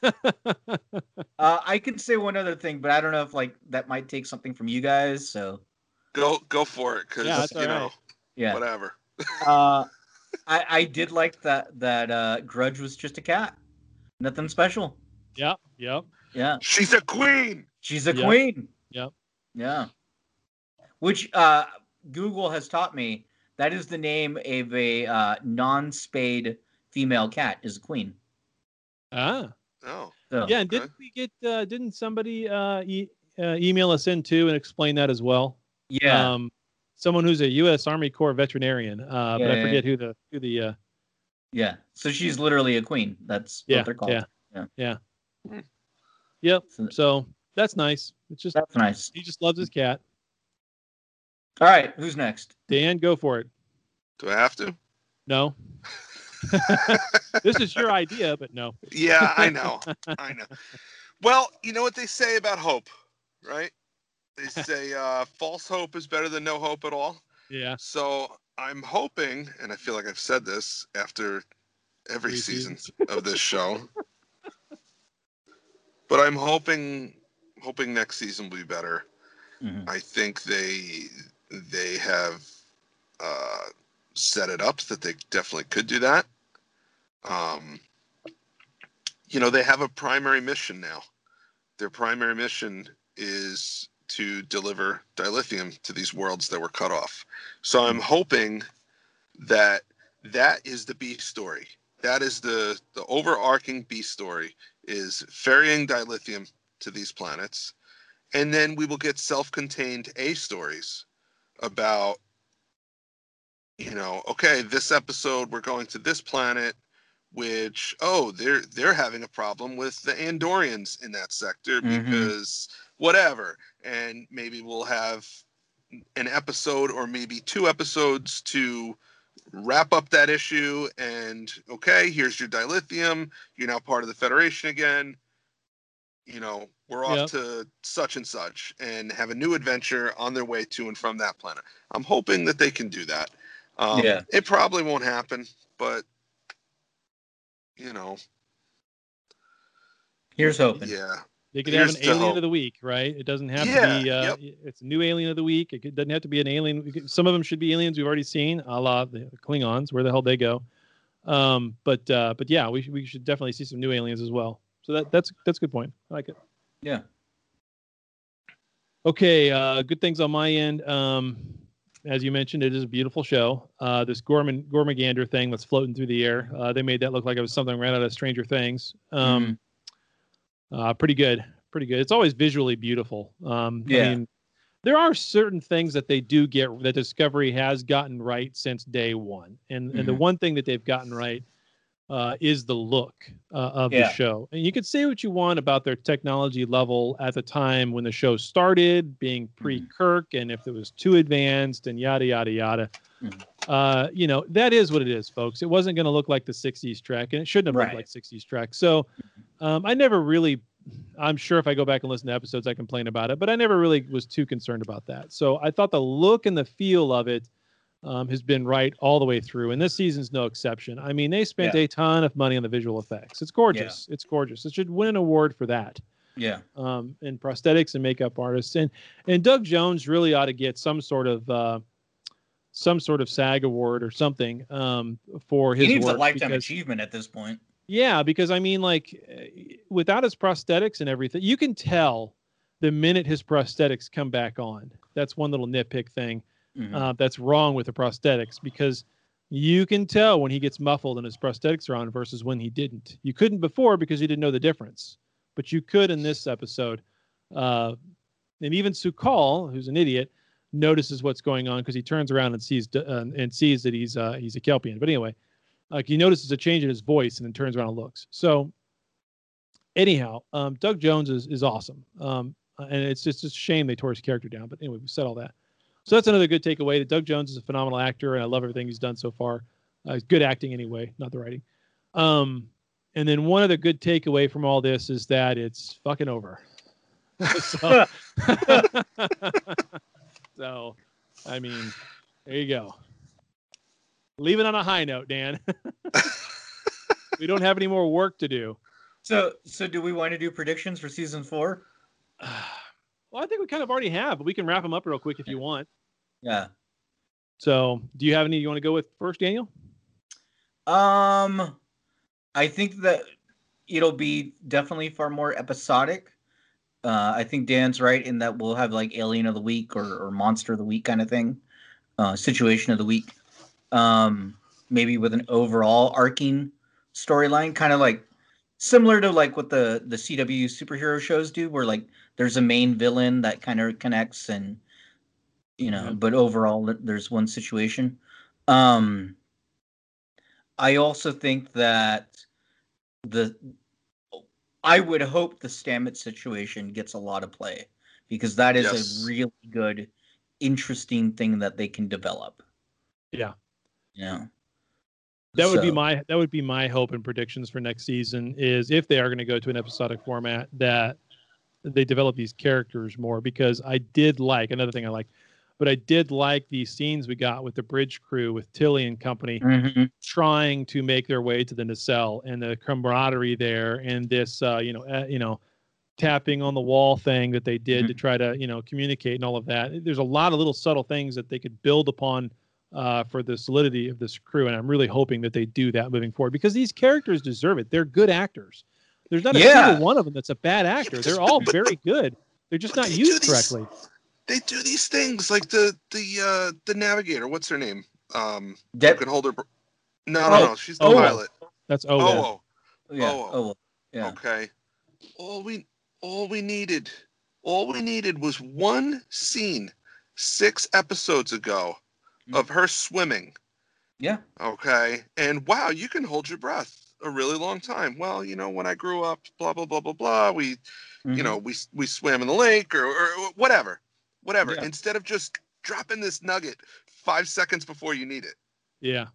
Speaker 3: I can say one other thing, but I don't know if like that might take something from you guys. So
Speaker 2: go for it, because you know, whatever.
Speaker 3: I did like that Grudge was just a cat. Nothing special.
Speaker 1: Yep.
Speaker 3: Yeah.
Speaker 2: She's a queen.
Speaker 3: She's a
Speaker 1: Yep.
Speaker 3: queen.
Speaker 1: Yep.
Speaker 3: Yeah. Which Google has taught me that is the name of a non-spayed female cat is a queen.
Speaker 1: Ah.
Speaker 2: Oh.
Speaker 3: So,
Speaker 1: Yeah, and didn't we get? Didn't somebody email us in too and explain that as well?
Speaker 3: Yeah.
Speaker 1: Someone who's a U.S. Army Corps veterinarian, but I forget who the.
Speaker 3: Yeah. So she's literally a queen. That's what they're called.
Speaker 1: Yeah. Yep. So that's nice. It's just
Speaker 3: that's nice.
Speaker 1: He just loves his cat.
Speaker 3: All right, who's next?
Speaker 1: Dan, go for it.
Speaker 2: Do I have to?
Speaker 1: No. This is your idea, but no.
Speaker 2: Yeah, I know. Well, you know what they say about hope, right? They say false hope is better than no hope at all.
Speaker 1: Yeah.
Speaker 2: So I'm hoping, and I feel like I've said this after every season of this show, but I'm hoping next season will be better.
Speaker 3: Mm-hmm.
Speaker 2: I think they have set it up that they definitely could do that. They have a primary mission now. Their primary mission is to deliver dilithium to these worlds that were cut off. So I'm hoping that is the B story. That is the overarching B story, is ferrying dilithium to these planets. And then we will get self-contained A stories about, okay, this episode we're going to this planet, which, they're having a problem with the Andorians in that sector because whatever. And maybe we'll have an episode or maybe 2 episodes to wrap up that issue. And, okay, here's your dilithium. You're now part of the Federation again. We're off to such and such and have a new adventure on their way to and from that planet. I'm hoping that they can do that. It probably won't happen, but
Speaker 3: here's hoping.
Speaker 2: Yeah.
Speaker 1: They could have an alien of the week, right? It doesn't have to be. It's a new alien of the week. It doesn't have to be an alien. Some of them should be aliens we've already seen, a la the Klingons. Where the hell they go? But yeah, we should definitely see some new aliens as well. So that's a good point. I like it.
Speaker 3: Yeah.
Speaker 1: Okay. Good things on my end. As you mentioned, it is a beautiful show. This Gormagander thing that's floating through the air. They made that look like it was something right out of Stranger Things. Pretty good. It's always visually beautiful. I mean, there are certain things that they do get that Discovery has gotten right since day one. And the one thing that they've gotten right is the look of the show. And you could say what you want about their technology level at the time when the show started, being pre-Kirk, and if it was too advanced and yada, yada, yada. That is what it is, folks. It wasn't going to look like the 60s Trek, and it shouldn't have looked like 60s Trek. So I never really, I'm sure if I go back and listen to episodes, I complain about it, but I never really was too concerned about that. So I thought the look and the feel of it has been right all the way through, and this season's no exception. I mean, they spent a ton of money on the visual effects. It's gorgeous. It's gorgeous. It should win an award for that.
Speaker 3: Yeah.
Speaker 1: And prosthetics and makeup artists, and Doug Jones really ought to get some sort of SAG award or something for his work.
Speaker 3: He needs a lifetime achievement at this point.
Speaker 1: Yeah, because I mean, like, without his prosthetics and everything, you can tell the minute his prosthetics come back on. That's one little nitpick thing. That's wrong with the prosthetics, because you can tell when he gets muffled and his prosthetics are on versus when he didn't. You couldn't before because you didn't know the difference, but you could in this episode. And even Sukal, who's an idiot, notices what's going on because he turns around and sees that he's a Kelpian. But anyway, like, he notices a change in his voice and then turns around and looks. So anyhow, Doug Jones is awesome. And it's just a shame they tore his character down. But anyway, we said all that. So that's another good takeaway. That Doug Jones is a phenomenal actor, and I love everything he's done so far. Good acting anyway, not the writing. And then one other good takeaway from all this is that it's fucking over. So, I mean, there you go. Leave it on a high note, Dan. We don't have any more work to do.
Speaker 3: So do we want to do predictions for season 4?
Speaker 1: Well, I think we kind of already have, but we can wrap them up real quick if you want.
Speaker 3: Yeah.
Speaker 1: So, do you have any you want to go with first, Daniel?
Speaker 3: I think that it'll be definitely far more episodic. I think Dan's right in that we'll have like Alien of the Week or Monster of the Week kind of thing, Situation of the Week, maybe with an overall arcing storyline, kind of like similar to like what the CW superhero shows do, where like there's a main villain that kind of connects, and but overall there's one situation. I also think that I would hope the Stamets situation gets a lot of play, because that is a really good, interesting thing that they can develop.
Speaker 1: Yeah.
Speaker 3: Yeah.
Speaker 1: That would be my hope and predictions for next season, is if they are going to go to an episodic format, that they develop these characters more, because I did like these scenes we got with the bridge crew, with Tilly and company, trying to make their way to the nacelle, and the camaraderie there, and this tapping on the wall thing that they did to try to communicate and all of that. There's a lot of little subtle things that they could build upon for the solidity of this crew, and I'm really hoping that they do that moving forward, because these characters deserve it. They're good actors. There's not a single one of them that's a bad actor. They're all very good. They're just not used correctly.
Speaker 2: They do these things like the navigator. What's her name? Who can hold her. No. She's the pilot.
Speaker 1: That's
Speaker 2: Owo.
Speaker 3: Yeah.
Speaker 2: Okay. All we needed was one scene 6 episodes ago of her swimming.
Speaker 3: Yeah.
Speaker 2: Okay. And wow, you can hold your breath a really long time. Well, when I grew up, blah blah blah blah blah. We swam in the lake or whatever. Whatever. Yeah. Instead of just dropping this nugget 5 seconds before you need it.
Speaker 1: Yeah.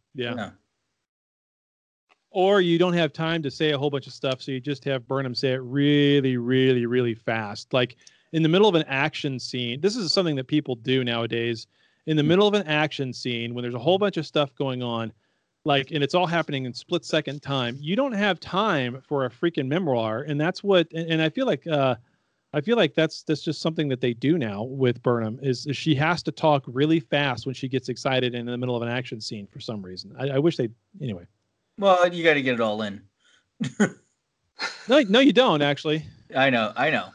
Speaker 1: Or you don't have time to say a whole bunch of stuff, so you just have Burnham say it really, really, really fast. Like in the middle of an action scene, this is something that people do nowadays. In the middle of an action scene, when there's a whole bunch of stuff going on, and it's all happening in split-second time, you don't have time for a freaking memoir, and that's what. And I feel like that's just something that they do now with Burnham, is she has to talk really fast when she gets excited in the middle of an action scene for some reason. I wish anyway.
Speaker 3: Well, you got to get it all in.
Speaker 1: No, you don't actually.
Speaker 3: I know.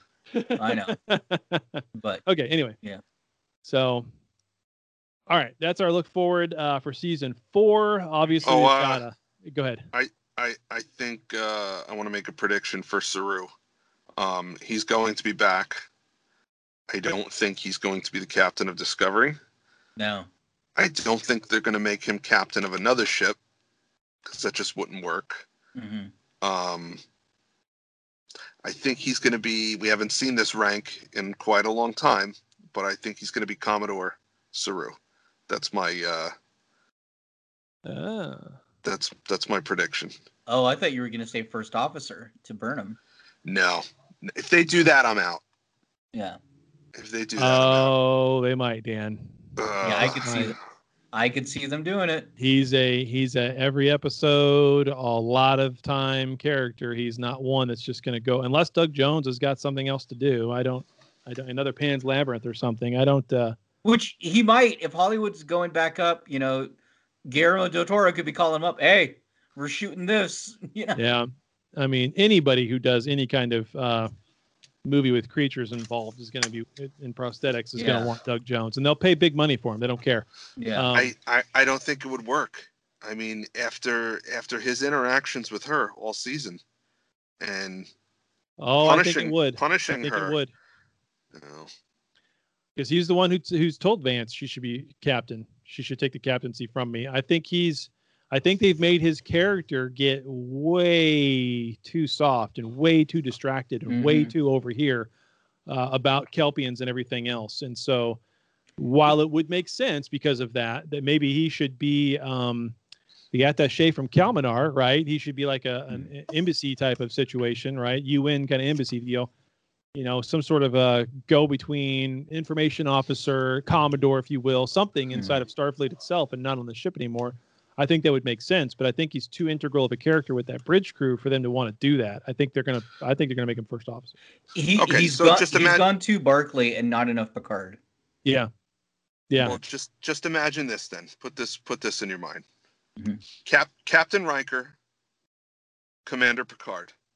Speaker 3: But
Speaker 1: okay, anyway.
Speaker 3: Yeah.
Speaker 1: So, all right, that's our look forward for season 4. Obviously, we've got go ahead.
Speaker 2: I think I want to make a prediction for Saru. He's going to be back. I don't think he's going to be the captain of Discovery.
Speaker 3: No.
Speaker 2: I don't think they're going to make him captain of another ship, because that just wouldn't work. I think he's going to be, we haven't seen this rank in quite a long time, but I think he's going to be Commodore Saru. That's my that's my prediction.
Speaker 3: Oh, I thought you were going to say first officer to Burnham.
Speaker 2: No. If they do that, I'm out.
Speaker 3: Yeah.
Speaker 2: If they do that, I'm out.
Speaker 1: They might, Dan.
Speaker 3: Yeah, I could see that. I could see them doing it.
Speaker 1: He's a every episode, a lot of time character. He's not one that's just going to go, unless Doug Jones has got something else to do. I don't another Pan's Labyrinth or something. I don't.
Speaker 3: Which he might, if Hollywood's going back up. Guillermo del Toro could be calling him up. Hey, we're shooting this.
Speaker 1: Yeah, I mean, anybody who does any kind of movie with creatures involved is going to be in prosthetics is going to want Doug Jones, and they'll pay big money for him. They don't care.
Speaker 3: Yeah,
Speaker 2: I don't think it would work. I mean, after his interactions with her all season, and
Speaker 1: I think it would.
Speaker 2: Punishing her. I think
Speaker 1: it would.
Speaker 2: No.
Speaker 1: Because he's the one who's told Vance she should be captain. She should take the captaincy from me. I think they've made his character get way too soft and way too distracted and way too over here about Kelpians and everything else. And so, while it would make sense because of that maybe he should be the attaché from Kalmanar, right? He should be like an embassy type of situation, right? UN kind of embassy deal. Some sort of a go-between information officer, Commodore, if you will, something inside of Starfleet itself and not on the ship anymore. I think that would make sense, but I think he's too integral of a character with that bridge crew for them to want to do that. I think they're gonna make him first officer.
Speaker 3: He's gone to Barclay and not enough Picard.
Speaker 1: Yeah.
Speaker 2: Well, just imagine this then. Put this in your mind. Captain Riker, Commander Picard.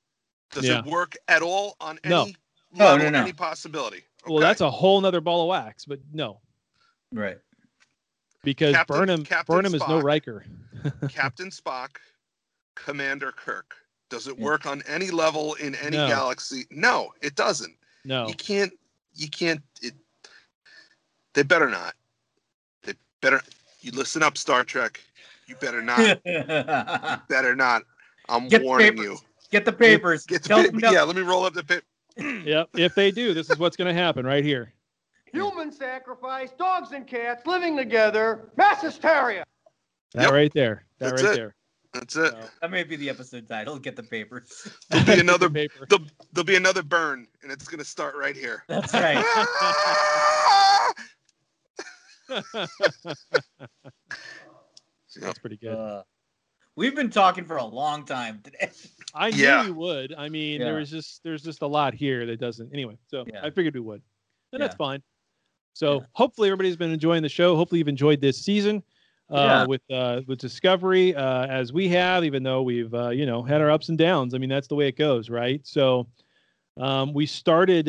Speaker 2: Does
Speaker 1: Yeah.
Speaker 2: it work at all on
Speaker 1: No.
Speaker 2: any
Speaker 3: No,
Speaker 2: level,
Speaker 3: no.
Speaker 2: any possibility?
Speaker 1: Well,
Speaker 2: Okay.
Speaker 1: that's a whole nother ball of wax, but no,
Speaker 3: Right.
Speaker 1: because
Speaker 2: Captain
Speaker 1: Burnham is no
Speaker 2: Spock.
Speaker 1: Riker.
Speaker 2: Captain Spock, Commander Kirk. Does it work on any level in any galaxy? No, it doesn't.
Speaker 1: No.
Speaker 2: You can't. They better not. They better. You listen up, Star Trek. You better not. You better not. I'm warning you.
Speaker 3: Get the papers.
Speaker 2: Get the
Speaker 3: Tell
Speaker 2: paper.
Speaker 3: them no.
Speaker 2: Yeah, let me roll up the paper.
Speaker 1: Yep. If they do, this is what's going to happen right here.
Speaker 15: Human sacrifice, dogs and cats living together, mass hysteria.
Speaker 1: That right there. That
Speaker 2: That's
Speaker 1: right
Speaker 2: it.
Speaker 1: there.
Speaker 2: That's it.
Speaker 3: That may be the episode title. Get the papers.
Speaker 2: There'll be another
Speaker 1: paper.
Speaker 2: There'll be another burn, and it's gonna start right here.
Speaker 3: That's right.
Speaker 1: That's pretty good.
Speaker 3: We've been talking for a long time today.
Speaker 1: I knew you would. I mean, there's just a lot here that doesn't. Anyway, so I figured we would, and that's fine. So hopefully everybody's been enjoying the show. Hopefully you've enjoyed this season with Discovery as we have, even though we've had our ups and downs. I mean, that's the way it goes, right? So we started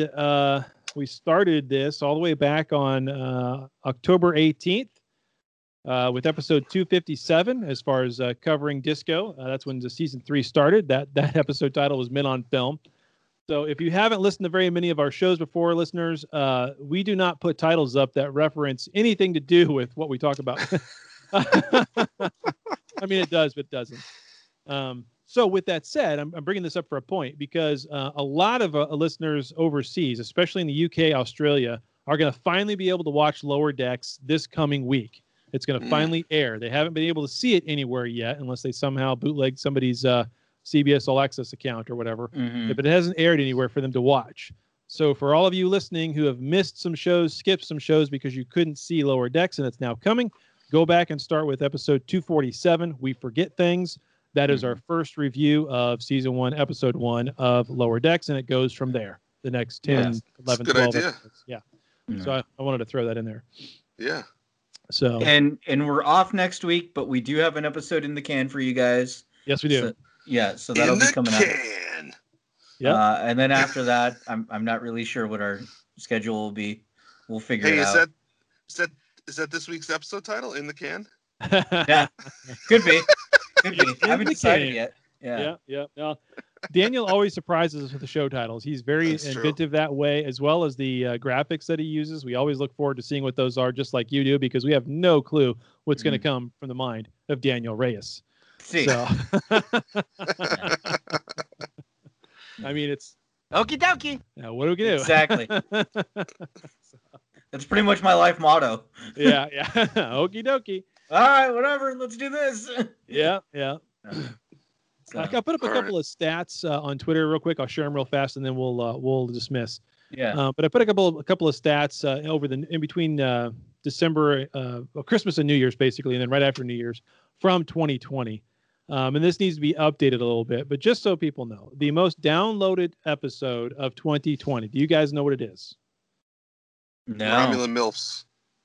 Speaker 1: this all the way back on October 18th. With episode 257, as far as covering Disco, that's when the season 3 started. That episode title was Men on Film. So if you haven't listened to very many of our shows before, listeners, we do not put titles up that reference anything to do with what we talk about. I mean, it does, but it doesn't. So with that said, I'm bringing this up for a point because a lot of listeners overseas, especially in the UK, Australia, are going to finally be able to watch Lower Decks this coming week. It's going to finally air. They haven't been able to see it anywhere yet, unless they somehow bootlegged somebody's CBS All Access account or whatever. But it hasn't aired anywhere for them to watch. So for all of you listening who have missed some shows, skipped some shows because you couldn't see Lower Decks and it's now coming, go back and start with episode 247, We Forget Things. That is our first review of season 1, episode 1 of Lower Decks, and it goes from there. The next 10, 11, 12 episodes. Yeah. So I wanted to throw that in there.
Speaker 2: Yeah.
Speaker 3: So and we're off next week, but we do have an episode in the can for you guys.
Speaker 1: Yes, we do.
Speaker 3: So that'll be coming out.
Speaker 2: Yeah.
Speaker 3: And then after that, I'm not really sure what our schedule will be. We'll figure it out.
Speaker 2: Is that this week's episode title, In the Can?
Speaker 3: Yeah, could be. I haven't decided yet.
Speaker 1: Yeah. No, Daniel always surprises us with the show titles. He's very inventive that way, as well as the graphics that he uses. We always look forward to seeing what those are, just like you do, because we have no clue what's going to come from the mind of Daniel Reyes.
Speaker 3: See.
Speaker 1: So, I mean, it's
Speaker 3: okie dokie.
Speaker 1: Now, what do we do?
Speaker 3: Exactly. That's pretty much my life motto.
Speaker 1: Yeah. Okie dokie.
Speaker 3: All right, whatever. Let's do this.
Speaker 1: Yeah. I put up a couple of stats on Twitter real quick. I'll share them real fast, and then we'll dismiss.
Speaker 3: Yeah.
Speaker 1: But I put a couple of stats in between December, Christmas and New Year's, basically, and then right after New Year's from 2020. And this needs to be updated a little bit, but just so people know, the most downloaded episode of 2020. Do you guys know what it is?
Speaker 3: No.
Speaker 2: Romulan MILFs.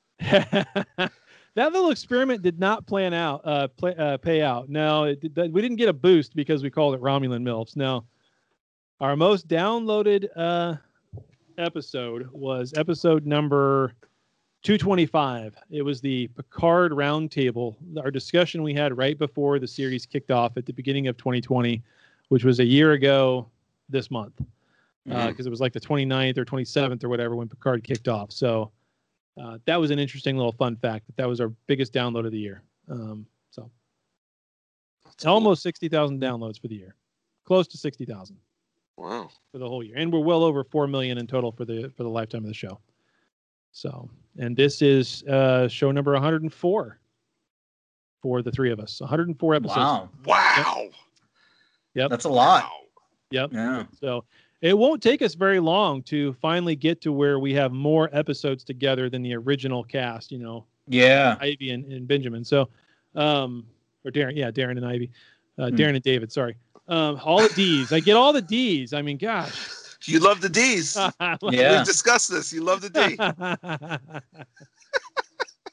Speaker 1: That little experiment did not pay out. No, we didn't get a boost because we called it Romulan MILFs. No, our most downloaded episode was episode number 225. It was the Picard Roundtable, our discussion we had right before the series kicked off at the beginning of 2020, which was a year ago this month, because it was like the 29th or 27th or whatever when Picard kicked off. So that was an interesting little fun fact that was our biggest download of the year. So almost 60,000 downloads for the year, close to 60,000.
Speaker 2: Wow.
Speaker 1: For the whole year, and we're well over 4 million in total for the lifetime of the show. So, and this is show number 104 for the three of us. 104 episodes.
Speaker 2: Wow.
Speaker 1: Yep.
Speaker 3: That's a lot.
Speaker 2: Wow.
Speaker 1: Yep.
Speaker 3: Yeah.
Speaker 1: So it won't take us very long to finally get to where we have more episodes together than the original cast,
Speaker 3: Yeah.
Speaker 1: Ivy and Benjamin. So, or Darren. Yeah. Darren and Ivy. Darren and David. Sorry. All the D's. I get all the D's. I mean, gosh.
Speaker 2: You love the D's.
Speaker 3: Yeah.
Speaker 2: We've discussed this. You love the D.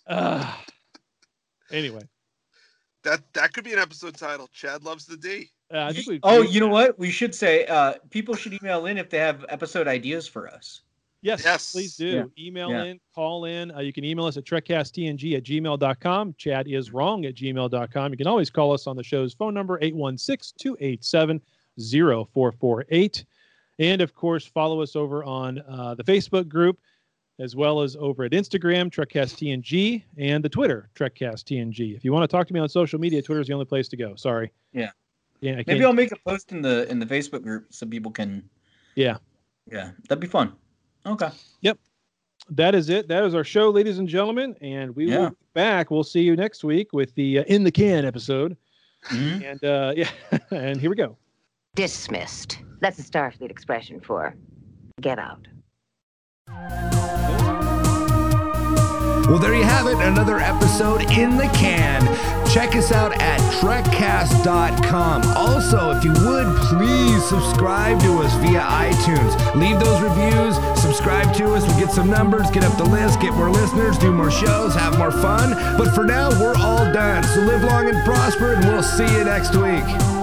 Speaker 1: Anyway.
Speaker 2: That could be an episode title. Chad loves the D.
Speaker 1: I think
Speaker 3: you know what? We should say people should email in if they have episode ideas for us.
Speaker 1: Yes, please do.
Speaker 3: Yeah.
Speaker 1: Email in, call in. You can email us at trekcasttng@gmail.com. chatiswrong@gmail.com. You can always call us on the show's phone number, 816-287-0448. And, of course, follow us over on the Facebook group, as well as over at Instagram, TrekCastTNG, and the Twitter, TrekCastTNG. If you want to talk to me on social media, Twitter is the only place to go. Sorry.
Speaker 3: Yeah.
Speaker 1: Yeah.
Speaker 3: Maybe I'll make a post in the Facebook group so people can.
Speaker 1: Yeah.
Speaker 3: Yeah, that'd be fun. Okay.
Speaker 1: Yep. That is it. That is our show, ladies and gentlemen. And we will be back. We'll see you next week with the In the Can episode.
Speaker 3: Mm-hmm.
Speaker 1: And and here we go.
Speaker 16: Dismissed. That's a Starfleet expression for get out.
Speaker 13: Well, there you have it. Another episode in the can. Check us out at trekcast.com. Also, if you would, please subscribe to us via iTunes. Leave those reviews. Subscribe to us. We'll get some numbers, get up the list, get more listeners, do more shows, have more fun. But for now, we're all done. So live long and prosper, and we'll see you next week.